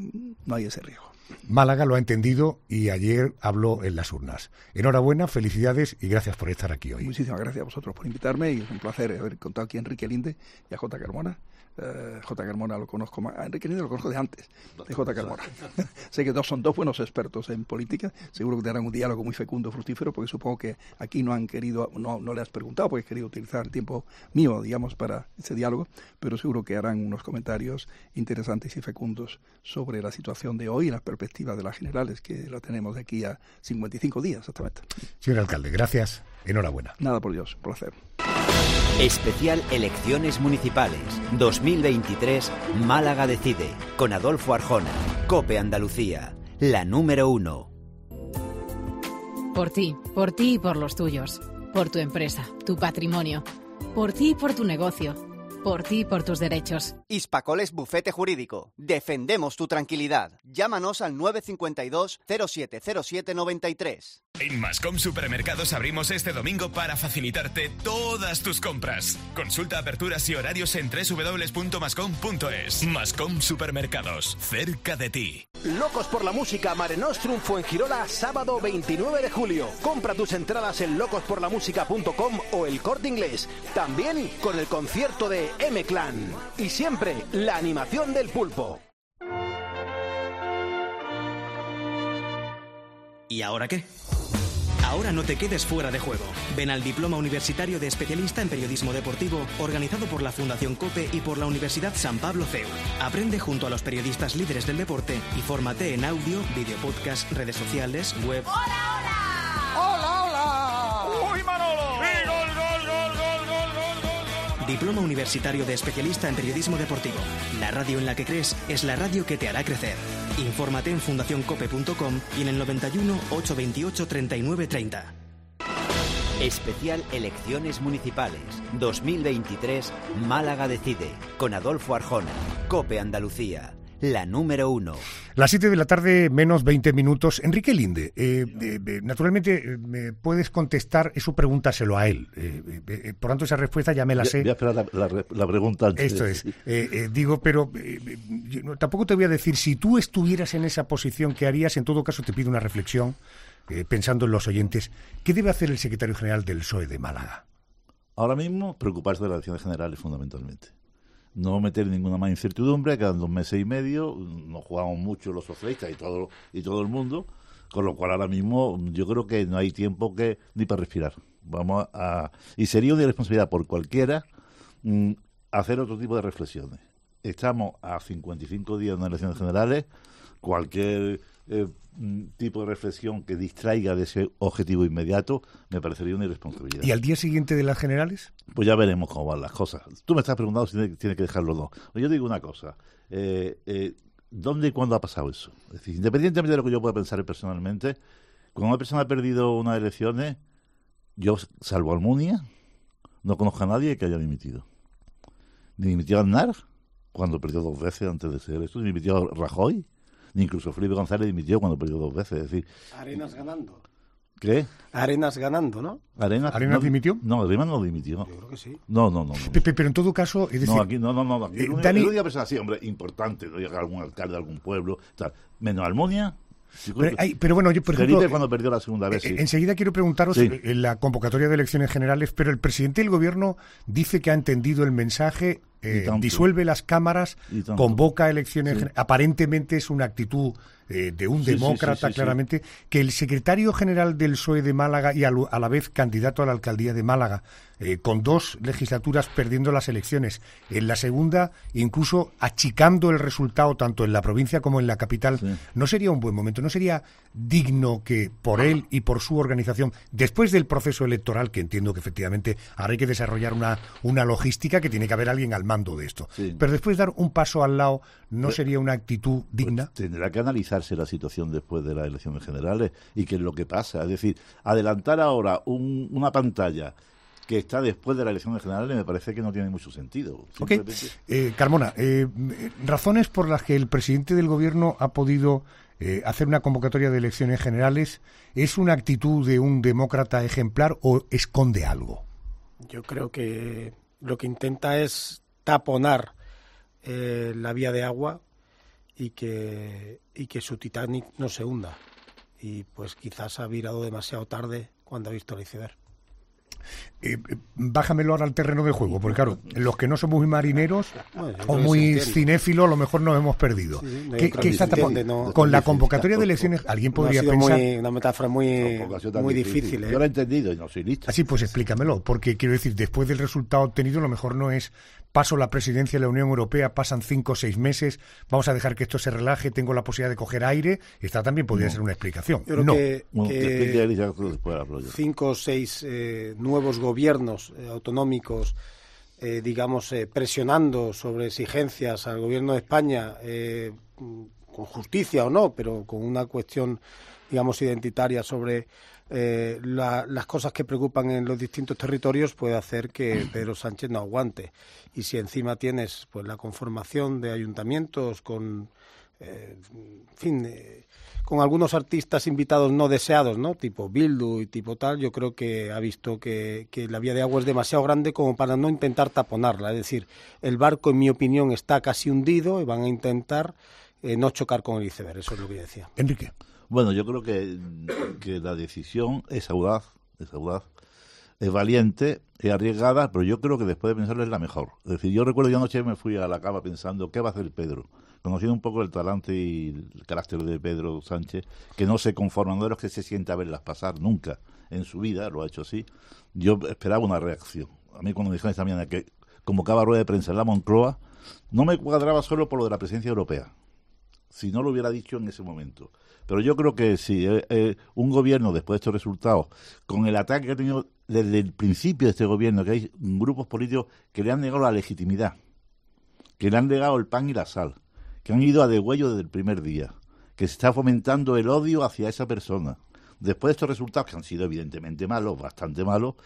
S5: no hay ese riesgo.
S3: Málaga lo ha entendido y ayer habló en las urnas. Enhorabuena, felicidades y gracias por estar aquí hoy.
S5: Muchísimas gracias a vosotros por invitarme y es un placer haber contado aquí a Enrique Linde y a J. Carmona Uh, J. Carmona lo conozco más, a Enrique Linde lo conozco de antes, de J. Carmona. Sé que dos son dos buenos expertos en política, seguro que tendrán un diálogo muy fecundo, fructífero, porque supongo que aquí no han querido, no, no le has preguntado, porque he querido utilizar el tiempo mío, digamos, para ese diálogo, pero seguro que harán unos comentarios interesantes y fecundos sobre la situación de hoy y las perspectivas de las generales, que la tenemos de aquí a cincuenta y cinco días, exactamente.
S3: Señor alcalde, gracias, enhorabuena.
S5: Nada, por Dios, placer.
S4: Especial Elecciones Municipales dos mil veintitrés, Málaga decide, con Adolfo Arjona, COPE Andalucía, la número uno.
S8: Por ti, por ti y por los tuyos, por tu empresa, tu patrimonio, por ti y por tu negocio, por ti y por tus derechos.
S9: Hispacoles Bufete Jurídico. Defendemos tu tranquilidad. Llámanos al nueve cinco dos, cero siete cero siete, nueve tres.
S10: En Mascom Supermercados abrimos este domingo para facilitarte todas tus compras. Consulta aperturas y horarios en doble u doble u doble u punto mascom punto es. Mascom Supermercados, cerca de ti.
S11: Locos por la música Mare Nostrum Fuengirola, sábado veintinueve de julio. Compra tus entradas en locos por la música punto com o El Corte Inglés. También con el concierto de M-Clan. Y siempre la animación del pulpo.
S12: ¿Y ahora qué? Ahora no te quedes fuera de juego. Ven al Diploma Universitario de Especialista en Periodismo Deportivo, organizado por la Fundación COPE y por la Universidad San Pablo C E U. Aprende junto a los periodistas líderes del deporte y fórmate en audio, video podcast, redes sociales, web...
S13: ¡Hola, hola! ¡Hola, hola!
S10: ¡Uy, Manolo! ¡Sí, gol, gol, gol, gol, gol, gol, gol, gol!
S12: Diploma Universitario de Especialista en Periodismo Deportivo. La radio en la que crees es la radio que te hará crecer. Infórmate en fundación cope punto com y en el noventa y uno, ochocientos veintiocho, treinta y nueve treinta.
S4: Especial Elecciones Municipales dos mil veintitrés, Málaga decide, con Adolfo Arjona, COPE Andalucía, la número uno.
S3: Las siete de la tarde, menos veinte minutos. Enrique Linde, eh, eh, naturalmente, me puedes contestar, eso pregúntaselo a él. Eh, eh, por tanto, esa respuesta ya me la sé.
S6: Voy a esperar la, la, la pregunta antes.
S3: Esto es. Eh, eh, digo, pero eh, yo, tampoco te voy a decir, si tú estuvieras en esa posición, ¿qué harías? En todo caso, te pido una reflexión, eh, pensando en los oyentes. ¿Qué debe hacer el secretario general del P S O E de Málaga?
S6: Ahora mismo, preocuparse de las elecciones generales, fundamentalmente. No meter ninguna más incertidumbre, quedan dos meses y medio, nos jugamos mucho los socialistas y todo y todo el mundo, con lo cual ahora mismo yo creo que no hay tiempo que ni para respirar. Vamos a y sería una irresponsabilidad por cualquiera mm, hacer otro tipo de reflexiones. Estamos a cincuenta y cinco días de unas elecciones generales, cualquier eh, tipo de reflexión que distraiga de ese objetivo inmediato me parecería una irresponsabilidad.
S3: ¿Y al día siguiente de las generales?
S6: Pues ya veremos cómo van las cosas. Tú me estás preguntando si tiene, tiene que dejar los dos. Yo digo una cosa, eh, eh, ¿dónde y cuándo ha pasado eso? Es decir, independientemente de lo que yo pueda pensar personalmente, cuando una persona ha perdido unas elecciones, yo, salvo Almunia, no conozco a nadie que haya dimitido. Ni dimitió Aznar, cuando perdió dos veces antes de ser esto, ni dimitió Rajoy, ni incluso Felipe González dimitió cuando perdió dos veces. Es decir,
S14: Arenas ganando.
S6: ¿Qué?
S14: Arenas ganando, ¿no?
S6: ¿Arenas,
S3: ¿Arenas
S6: no,
S3: dimitió?
S6: No, Arenas no dimitió.
S14: Yo creo que sí.
S6: No, no, no. no.
S3: Pero, pero en todo caso, es decir...
S6: No, aquí, no, no, no. Aquí,
S3: eh,
S6: el
S3: Dani...
S6: único, única persona así, hombre, importante, ¿no? Algún alcalde de algún pueblo, tal. Menos Almunia.
S3: Pero, hay, pero bueno, yo por
S6: Felipe
S3: ejemplo...
S6: cuando perdió la segunda vez,
S3: eh,
S6: sí.
S3: Enseguida quiero preguntaros sí. en la convocatoria de elecciones generales, pero el presidente del gobierno dice que ha entendido el mensaje, eh, disuelve las cámaras, convoca elecciones... Sí. Aparentemente es una actitud... Eh, de un sí, demócrata, sí, sí, sí, claramente, sí. que el secretario general del P S O E de Málaga y a, a la vez candidato a la alcaldía de Málaga, eh, con dos legislaturas perdiendo las elecciones, en la segunda incluso achicando el resultado tanto en la provincia como en la capital, sí. no sería un buen momento, no sería digno que por él y por su organización, después del proceso electoral, que entiendo que efectivamente habrá que desarrollar una, una logística, que tiene que haber alguien al mando de esto, sí. pero después dar un paso al lado, ¿no pues, sería una actitud digna?
S6: Pues tendrá que analizar la situación después de las elecciones generales y qué es lo que pasa. Es decir, adelantar ahora un, una pantalla que está después de las elecciones generales me parece que no tiene mucho sentido.
S3: Simplemente... Okay. Eh, Carmona, eh, razones por las que el presidente del gobierno ha podido eh, hacer una convocatoria de elecciones generales, ¿es una actitud de un demócrata ejemplar o esconde algo?
S14: Yo creo que lo que intenta es taponar eh, la vía de agua y que y que su Titanic no se hunda, y pues quizás ha virado demasiado tarde cuando ha visto el iceberg.
S3: Eh, eh, bájamelo ahora al terreno de juego, porque claro, los que no somos muy marineros bueno, o muy cinéfilos, a lo mejor nos hemos perdido. Sí, ¿Qué, ¿qué está entiende, no, con la convocatoria de elecciones, alguien podría
S14: no ha
S3: pensar...
S14: Muy, una metáfora muy, muy difícil. difícil ¿eh?
S6: Yo lo he entendido y no soy listo.
S3: Así pues, explícamelo, porque quiero decir, después del resultado obtenido, lo mejor no es paso la presidencia de la Unión Europea, pasan cinco o seis meses, vamos a dejar que esto se relaje, tengo la posibilidad de coger aire, esta también podría no. ser una explicación.
S14: Yo creo
S3: no.
S14: que, no, que cinco o seis eh, nuevos gobiernos eh, autonómicos, eh, digamos, eh, presionando sobre exigencias al gobierno de España, eh, con justicia o no, pero con una cuestión, digamos, identitaria sobre eh, la, las cosas que preocupan en los distintos territorios, puede hacer que Pedro Sánchez no aguante. Y si encima tienes pues la conformación de ayuntamientos con, eh, en fin, eh, con algunos artistas invitados no deseados, ¿no? Tipo Bildu y tipo tal, yo creo que ha visto que, que la vía de agua es demasiado grande como para no intentar taponarla. Es decir, el barco, en mi opinión, está casi hundido y van a intentar eh, no chocar con el iceberg. Eso es lo que yo decía.
S3: Enrique.
S6: Bueno, yo creo que, que la decisión es audaz, es audaz, es valiente, es arriesgada, pero yo creo que después de pensarlo es la mejor. Es decir, yo recuerdo que anoche me fui a la cama pensando, ¿qué va a hacer Pedro? Conociendo un poco el talante y el carácter de Pedro Sánchez, que no se conforma, no de los que se sienta a verlas pasar nunca en su vida, lo ha hecho así. Yo esperaba una reacción. A mí cuando me dijeron esta mañana que convocaba rueda de prensa en la Moncloa, no me cuadraba solo por lo de la presidencia europea, si no lo hubiera dicho en ese momento. Pero yo creo que sí, eh, eh, un gobierno, después de estos resultados, con el ataque que ha tenido desde el principio de este gobierno, que hay grupos políticos que le han negado la legitimidad, que le han negado el pan y la sal, que han ido a degüello desde el primer día, que se está fomentando el odio hacia esa persona. Después de estos resultados, que han sido evidentemente malos, bastante malos,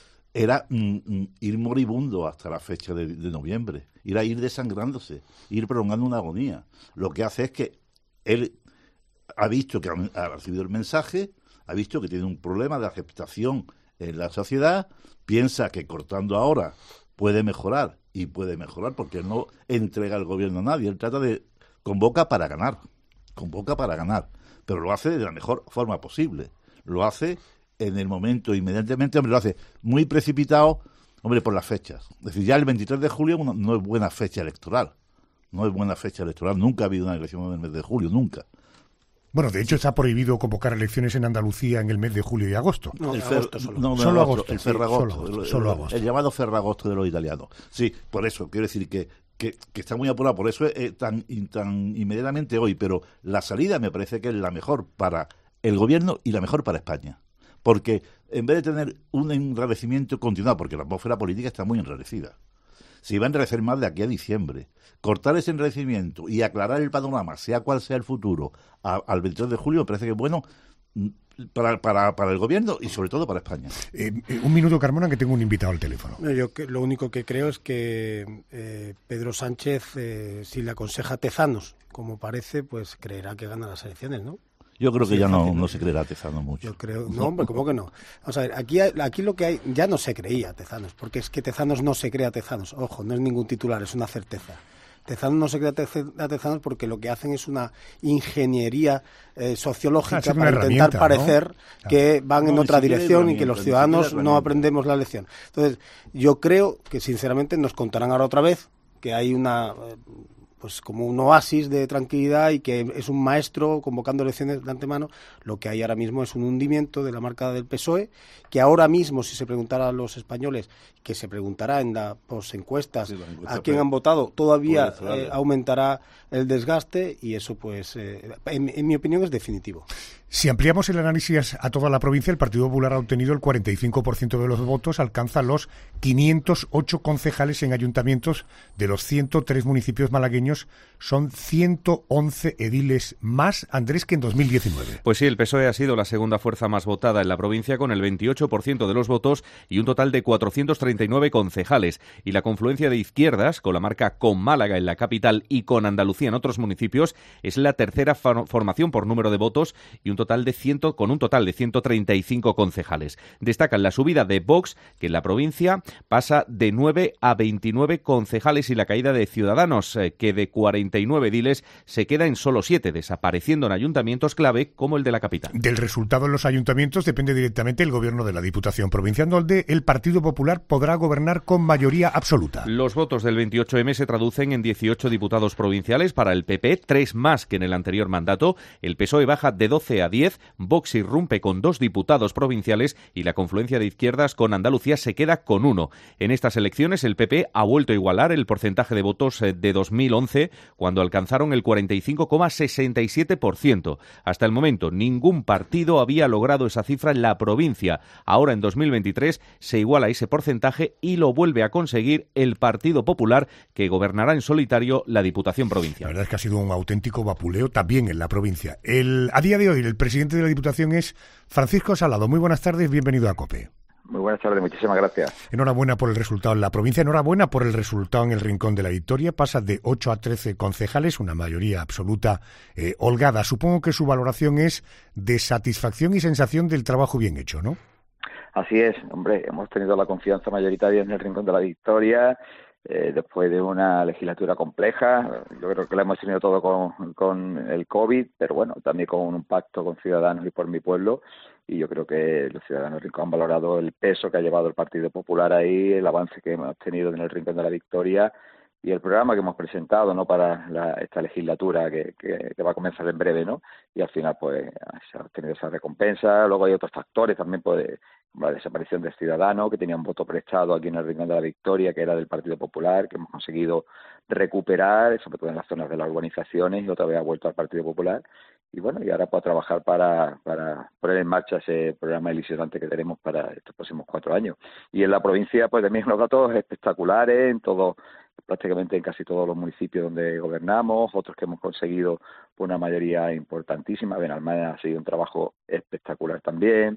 S6: era mm, mm, ir moribundo hasta la fecha de, de noviembre, ir a ir desangrándose, ir prolongando una agonía. Lo que hace es que él ha visto que ha, ha recibido el mensaje, ha visto que tiene un problema de aceptación en la sociedad, piensa que cortando ahora puede mejorar, y puede mejorar porque no entrega el gobierno a nadie, él trata de convoca para ganar, convoca para ganar, pero lo hace de la mejor forma posible, lo hace en el momento inmediatamente, hombre, lo hace muy precipitado, hombre, por las fechas. Es decir, ya el veintitrés de julio no, no es buena fecha electoral, no es buena fecha electoral, nunca ha habido una elección en el mes de julio, nunca.
S3: Bueno, de hecho está prohibido convocar elecciones en Andalucía en el mes de julio y agosto.
S6: No, el fer, agosto solo. No, no,
S3: solo
S6: agosto,
S3: agosto.
S6: El ferragosto,
S3: sí, solo agosto,
S6: el,
S3: solo
S6: el,
S3: agosto.
S6: El llamado ferragosto de los italianos. Sí, por eso, quiero decir que, que, que está muy apurado, por eso es eh, tan, tan inmediatamente hoy, pero la salida me parece que es la mejor para el gobierno y la mejor para España. Porque en vez de tener un enrarecimiento continuado, porque la atmósfera política está muy enrarecida, se iba a enrarecer más de aquí a diciembre. Cortar ese enrarecimiento y aclarar el panorama, sea cual sea el futuro, a, al veintitrés de julio, me parece que es bueno para, para, para el gobierno y sobre todo para España.
S3: Eh, eh, un minuto, Carmona, que tengo un invitado al teléfono.
S14: Yo que, lo único que creo es que eh, Pedro Sánchez, eh, si le aconseja Tezanos, como parece, pues creerá que gana las elecciones, ¿no?
S6: Yo creo que
S14: sí,
S6: ya no, no se creerá Tezanos mucho.
S14: Yo creo, no, hombre, ¿cómo que no? Vamos a ver, aquí, aquí lo que hay, ya no se creía Tezanos, porque es que Tezanos no se crea Tezanos. Ojo, no es ningún titular, es una certeza. Tezanos no se crea a Tezanos porque lo que hacen es una ingeniería eh, sociológica ah, para intentar parecer ¿no? que van no, en otra dirección y que los ciudadanos no aprendemos la lección. Entonces, yo creo que sinceramente nos contarán ahora otra vez que hay una... Eh, pues como un oasis de tranquilidad y que es un maestro convocando elecciones de antemano. Lo que hay ahora mismo es un hundimiento de la marca del P S O E, que ahora mismo, si se preguntara a los españoles, que se preguntará en las posencuestas sí, a quién han votado, todavía eh, aumentará el desgaste y eso, pues, eh, en, en mi opinión, es definitivo.
S3: Si ampliamos el análisis a toda la provincia, el Partido Popular ha obtenido el cuarenta y cinco por ciento de los votos, alcanza los quinientos ocho concejales en ayuntamientos de los ciento tres municipios malagueños. Son ciento once ediles más, Andrés, que en dos mil diecinueve.
S1: Pues sí, el P S O E ha sido la segunda fuerza más votada en la provincia con el veintiocho por ciento de los votos y un total de cuatrocientos treinta y nueve concejales. Y la confluencia de izquierdas, con la marca con Málaga en la capital y con Andalucía en otros municipios, es la tercera formación por número de votos y un total de cien, con un total de ciento treinta y cinco concejales. Destacan la subida de Vox, que en la provincia pasa de nueve a veintinueve concejales, y la caída de Ciudadanos, eh, que de de cuarenta y nueve ediles se queda en solo siete, desapareciendo en ayuntamientos clave como el de la capital.
S3: Del resultado en los ayuntamientos depende directamente el gobierno de la Diputación Provincial, donde el Partido Popular podrá gobernar con mayoría absoluta.
S1: Los votos del veintiocho eme se traducen en dieciocho diputados provinciales para el P P, tres más que en el anterior mandato. El P S O E baja de doce a diez, Vox irrumpe con dos diputados provinciales y la confluencia de izquierdas con Andalucía se queda con uno. En estas elecciones el P P ha vuelto a igualar el porcentaje de votos de dos mil once, cuando alcanzaron el cuarenta y cinco coma sesenta y siete por ciento. Hasta el momento ningún partido había logrado esa cifra en la provincia. Ahora en dos mil veintitrés se iguala ese porcentaje y lo vuelve a conseguir el Partido Popular, que gobernará en solitario la Diputación Provincial.
S3: La verdad es que ha sido un auténtico vapuleo también en la provincia. El, a día de hoy el presidente de la Diputación es Francisco Salado. Muy buenas tardes, bienvenido a COPE.
S15: Muy buenas tardes, muchísimas gracias.
S3: Enhorabuena por el resultado en la provincia, enhorabuena por el resultado en el Rincón de la Victoria. Pasa de ocho a trece concejales, una mayoría absoluta eh, holgada. Supongo que su valoración es de satisfacción y sensación del trabajo bien hecho, ¿no?
S15: Así es, hombre, hemos tenido la confianza mayoritaria en el Rincón de la Victoria, eh, después de una legislatura compleja. Yo creo que la hemos tenido todo con, con el COVID, pero bueno, también con un pacto con Ciudadanos y por mi pueblo. Y yo creo que los ciudadanos del Rincón han valorado el peso que ha llevado el Partido Popular ahí, el avance que hemos tenido en el Rincón de la Victoria y el programa que hemos presentado, ¿no?, para la, esta legislatura que, que, que va a comenzar en breve, ¿no? Y al final, pues, se ha obtenido esa recompensa. Luego hay otros factores también, pues, como la desaparición del Ciudadano, que tenía un voto prestado aquí en el Rincón de la Victoria, que era del Partido Popular, que hemos conseguido recuperar, sobre todo en las zonas de las urbanizaciones, y otra vez ha vuelto al Partido Popular. Y bueno, y ahora puedo trabajar para, para poner en marcha ese programa ilusionante que tenemos para estos próximos cuatro años. Y en la provincia, pues también unos datos espectaculares en todo, prácticamente en casi todos los municipios donde gobernamos, otros que hemos conseguido por una mayoría importantísima. Benalmádena ha sido un trabajo espectacular también.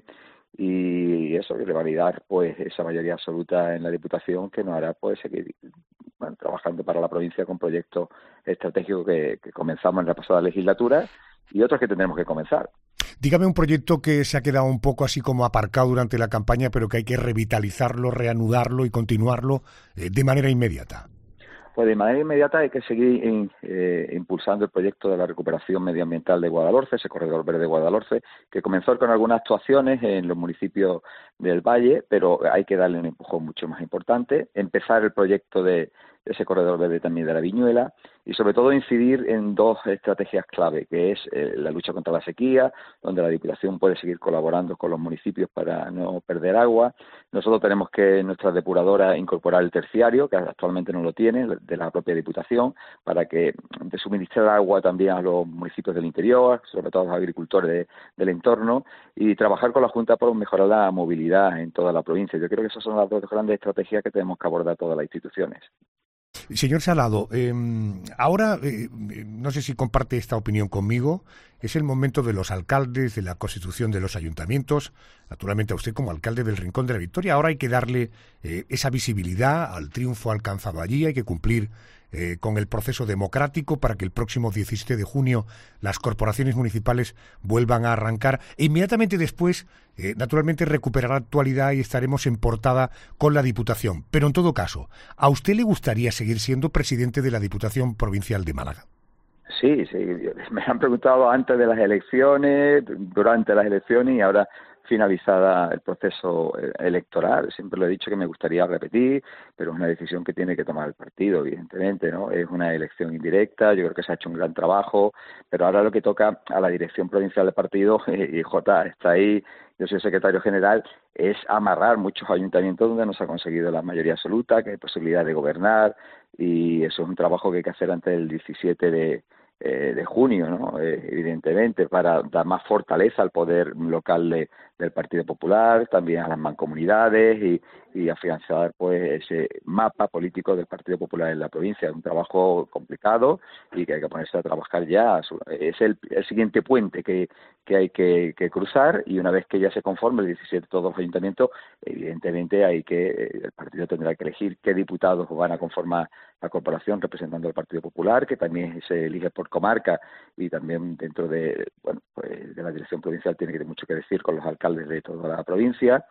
S15: Y eso, revalidar pues esa mayoría absoluta en la Diputación, que nos hará pues seguir bueno, trabajando para la provincia con proyectos estratégicos que, que comenzamos en la pasada legislatura y otros que tendremos que comenzar.
S3: Dígame un proyecto que se ha quedado un poco así como aparcado durante la campaña, pero que hay que revitalizarlo, reanudarlo y continuarlo eh, de manera inmediata.
S15: Pues de manera inmediata hay que seguir in, eh, impulsando el proyecto de la recuperación medioambiental de Guadalhorce, ese corredor verde de Guadalhorce, que comenzó con algunas actuaciones en los municipios del Valle, pero hay que darle un empujón mucho más importante, empezar el proyecto de ese corredor verde también de la Viñuela y sobre todo incidir en dos estrategias clave, que es eh, la lucha contra la sequía, donde la Diputación puede seguir colaborando con los municipios para no perder agua. Nosotros tenemos que en nuestra depuradora incorporar el terciario, que actualmente no lo tiene, de la propia Diputación, para que de suministrar agua también a los municipios del interior, sobre todo a los agricultores de, del entorno, y trabajar con la Junta por mejorar la movilidad en toda la provincia. Yo creo que esas son las dos grandes estrategias que tenemos que abordar todas las instituciones.
S3: Señor Salado, eh, ahora, eh, no sé si comparte esta opinión conmigo, es el momento de los alcaldes, de la constitución de los ayuntamientos, naturalmente a usted como alcalde del Rincón de la Victoria. Ahora hay que darle eh, esa visibilidad al triunfo alcanzado allí, hay que cumplir eh, con el proceso democrático para que el próximo diecisiete de junio las corporaciones municipales vuelvan a arrancar. E inmediatamente después, eh, naturalmente, recuperará actualidad y estaremos en portada con la Diputación. Pero en todo caso, ¿a usted le gustaría seguir siendo presidente de la Diputación Provincial de Málaga?
S15: Sí, sí, me han preguntado antes de las elecciones, durante las elecciones y ahora finalizada el proceso electoral. Siempre lo he dicho que me gustaría repetir, pero es una decisión que tiene que tomar el partido, evidentemente, ¿no? Es una elección indirecta, yo creo que se ha hecho un gran trabajo, pero ahora lo que toca a la dirección provincial del partido, y Jota está ahí, yo soy secretario general, es amarrar muchos ayuntamientos donde no se ha conseguido la mayoría absoluta, que hay posibilidad de gobernar, y eso es un trabajo que hay que hacer antes del diecisiete de Eh, de junio, ¿no? Eh, evidentemente, para dar más fortaleza al poder local de, del Partido Popular, también a las mancomunidades y, y afianzar pues ese mapa político del Partido Popular en la provincia. Es un trabajo complicado y que hay que ponerse a trabajar ya. Es el, el siguiente puente que, que hay que, que cruzar, y una vez que ya se conforme el diecisiete todos los ayuntamientos, evidentemente hay que el partido tendrá que elegir qué diputados van a conformar la corporación representando al Partido Popular, que también se elige por comarca, y también dentro de bueno pues de la dirección provincial tiene que tener mucho que decir con los alcaldes de toda la provincia.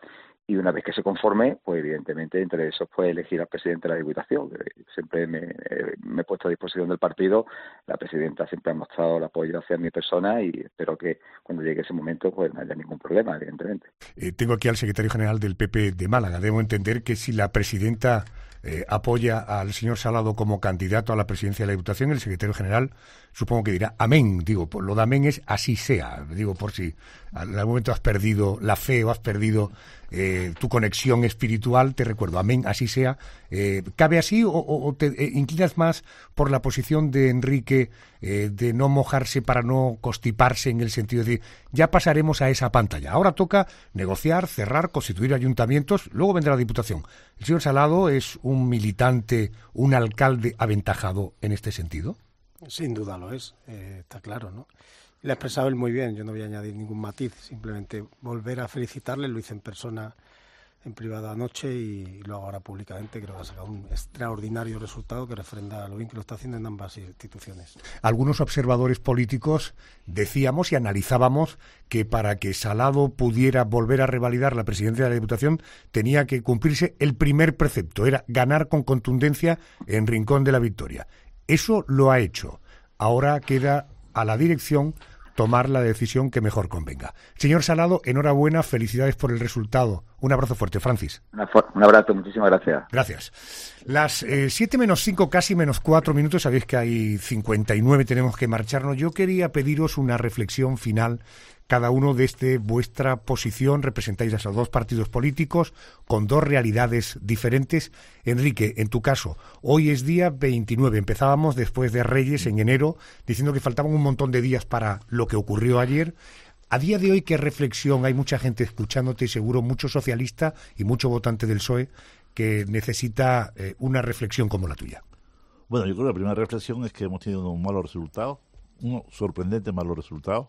S15: y una vez que se conforme, pues evidentemente entre esos pues elegir al presidente de la Diputación. Siempre me, me he puesto a disposición del partido, la presidenta siempre ha mostrado el apoyo hacia mi persona y espero que cuando llegue ese momento pues no haya ningún problema, evidentemente.
S3: Eh, tengo aquí al secretario general del P P de Málaga. Debo entender que si la presidenta eh, apoya al señor Salado como candidato a la presidencia de la Diputación, el secretario general supongo que dirá amén. Digo, por lo de amén es así sea. Digo, por si en algún momento has perdido la fe o has perdido eh, tu conexión espiritual, te recuerdo, amén, así sea. Eh, ¿Cabe así o, o te eh, inclinas más por la posición de Enrique eh, de no mojarse para no constiparse, en el sentido de ya pasaremos a esa pantalla? Ahora toca negociar, cerrar, constituir ayuntamientos, luego vendrá la Diputación. ¿El señor Salado es un militante, un alcalde aventajado en este sentido?
S14: Sin duda lo es, eh, está claro, ¿no? Le ha expresado él muy bien, yo no voy a añadir ningún matiz, simplemente volver a felicitarle, lo hice en persona, en privado anoche y lo hago ahora públicamente. Creo que ha sacado un extraordinario resultado que refrenda lo bien que lo está haciendo en ambas instituciones.
S3: Algunos observadores políticos decíamos y analizábamos que para que Salado pudiera volver a revalidar la presidencia de la Diputación tenía que cumplirse el primer precepto, era ganar con contundencia en Rincón de la Victoria. Eso lo ha hecho. Ahora queda a la dirección tomar la decisión que mejor convenga. Señor Salado, enhorabuena, felicidades por el resultado. Un abrazo fuerte, Francis.
S15: Una un abrazo, muchísimas gracias.
S3: Gracias. Las eh, siete menos cinco, casi menos cuatro minutos, sabéis que hay cincuenta y nueve, tenemos que marcharnos. Yo quería pediros una reflexión final, cada uno desde vuestra posición. Representáis a esos dos partidos políticos con dos realidades diferentes. Enrique, en tu caso, hoy es día veintinueve, empezábamos después de Reyes en enero, diciendo que faltaban un montón de días para lo que ocurrió ayer. A día de hoy, ¿qué reflexión? Hay mucha gente escuchándote y seguro mucho socialista y mucho votante del P S O E que necesita eh, una reflexión como la tuya.
S6: Bueno, yo creo que la primera reflexión es que hemos tenido unos malos resultados, unos sorprendentes malos resultados.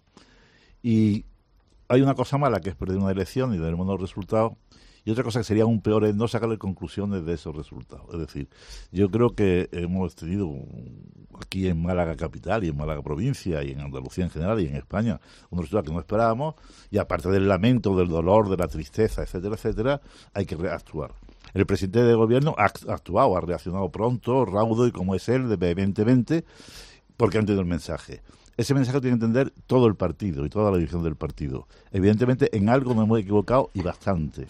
S6: Y hay una cosa mala que es perder una elección y tener buenos resultados, y otra cosa que sería aún peor es no sacarle conclusiones de esos resultados. Es decir, yo creo que hemos tenido aquí en Málaga capital y en Málaga provincia y en Andalucía en general y en España unos resultados que no esperábamos, y aparte del lamento, del dolor, de la tristeza, etcétera, etcétera, hay que reactuar. El presidente del gobierno ha actuado, ha reaccionado pronto, raudo y como es él, vehementemente, porque ha entendido el mensaje. Ese mensaje tiene que entender todo el partido y toda la dirección del partido. Evidentemente, en algo nos hemos equivocado y bastante.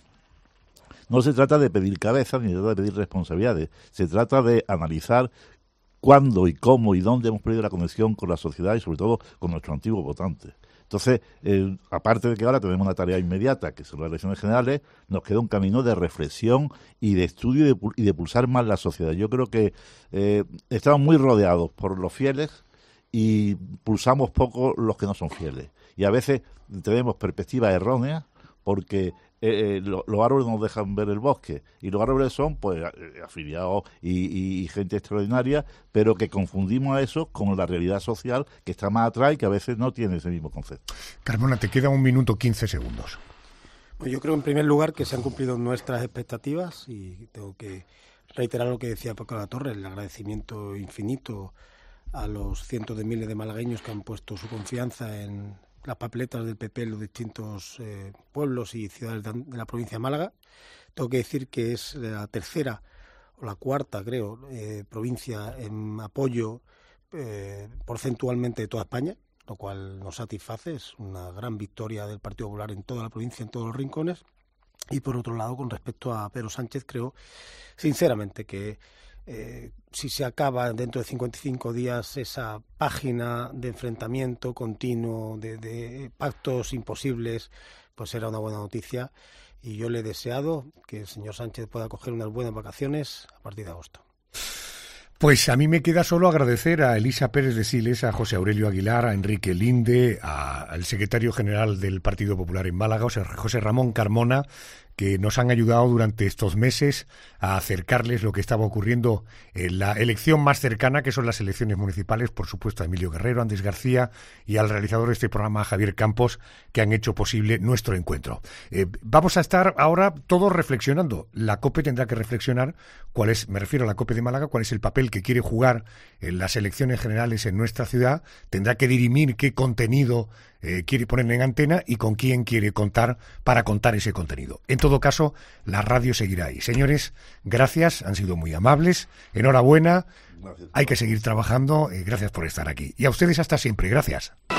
S6: No se trata de pedir cabezas ni se trata de pedir responsabilidades. Se trata de analizar cuándo y cómo y dónde hemos perdido la conexión con la sociedad y, sobre todo, con nuestros antiguos votantes. Entonces, eh, aparte de que ahora tenemos una tarea inmediata, que son las elecciones generales, nos queda un camino de reflexión y de estudio y de, y de pulsar más la sociedad. Yo creo que eh, estamos muy rodeados por los fieles y pulsamos poco los que no son fieles. Y a veces tenemos perspectivas erróneas porque eh, eh, lo, los árboles nos dejan ver el bosque. Y los árboles son pues afiliados y, y, y gente extraordinaria, pero que confundimos a eso con la realidad social que está más atrás y que a veces no tiene ese mismo concepto.
S3: Carmona, te queda un minuto quince segundos.
S14: Pues yo creo en primer lugar que se han cumplido nuestras expectativas y tengo que reiterar lo que decía Paco La Torre, el agradecimiento infinito a los cientos de miles de malagueños que han puesto su confianza en las papeletas del P P en los distintos eh, pueblos y ciudades de, de la provincia de Málaga. Tengo que decir que es la tercera o la cuarta, creo, eh, provincia en apoyo eh, porcentualmente de toda España, lo cual nos satisface. Es una gran victoria del Partido Popular en toda la provincia, en todos los rincones. Y por otro lado, con respecto a Pedro Sánchez, creo sinceramente que Eh, si se acaba dentro de cincuenta y cinco días esa página de enfrentamiento continuo, de, de pactos imposibles, pues será una buena noticia. Y yo le he deseado que el señor Sánchez pueda coger unas buenas vacaciones a partir de agosto.
S3: Pues a mí me queda solo agradecer a Elisa Pérez de Siles, a José Aurelio Aguilar, a Enrique Linde, a, al secretario general del Partido Popular en Málaga, José, José Ramón Carmona, que nos han ayudado durante estos meses a acercarles lo que estaba ocurriendo en la elección más cercana, que son las elecciones municipales, por supuesto a Emilio Guerrero, a Andrés García y al realizador de este programa, Javier Campos, que han hecho posible nuestro encuentro. Eh, vamos a estar ahora todos reflexionando. La COPE tendrá que reflexionar cuál es, me refiero a la COPE de Málaga, cuál es el papel que quiere jugar en las elecciones generales en nuestra ciudad, tendrá que dirimir qué contenido eh, quiere poner en antena y con quién quiere contar para contar ese contenido. En todo caso, la radio seguirá ahí. Señores, gracias, han sido muy amables, enhorabuena, gracias. Hay que seguir trabajando, eh, gracias por estar aquí. Y a ustedes hasta siempre, gracias.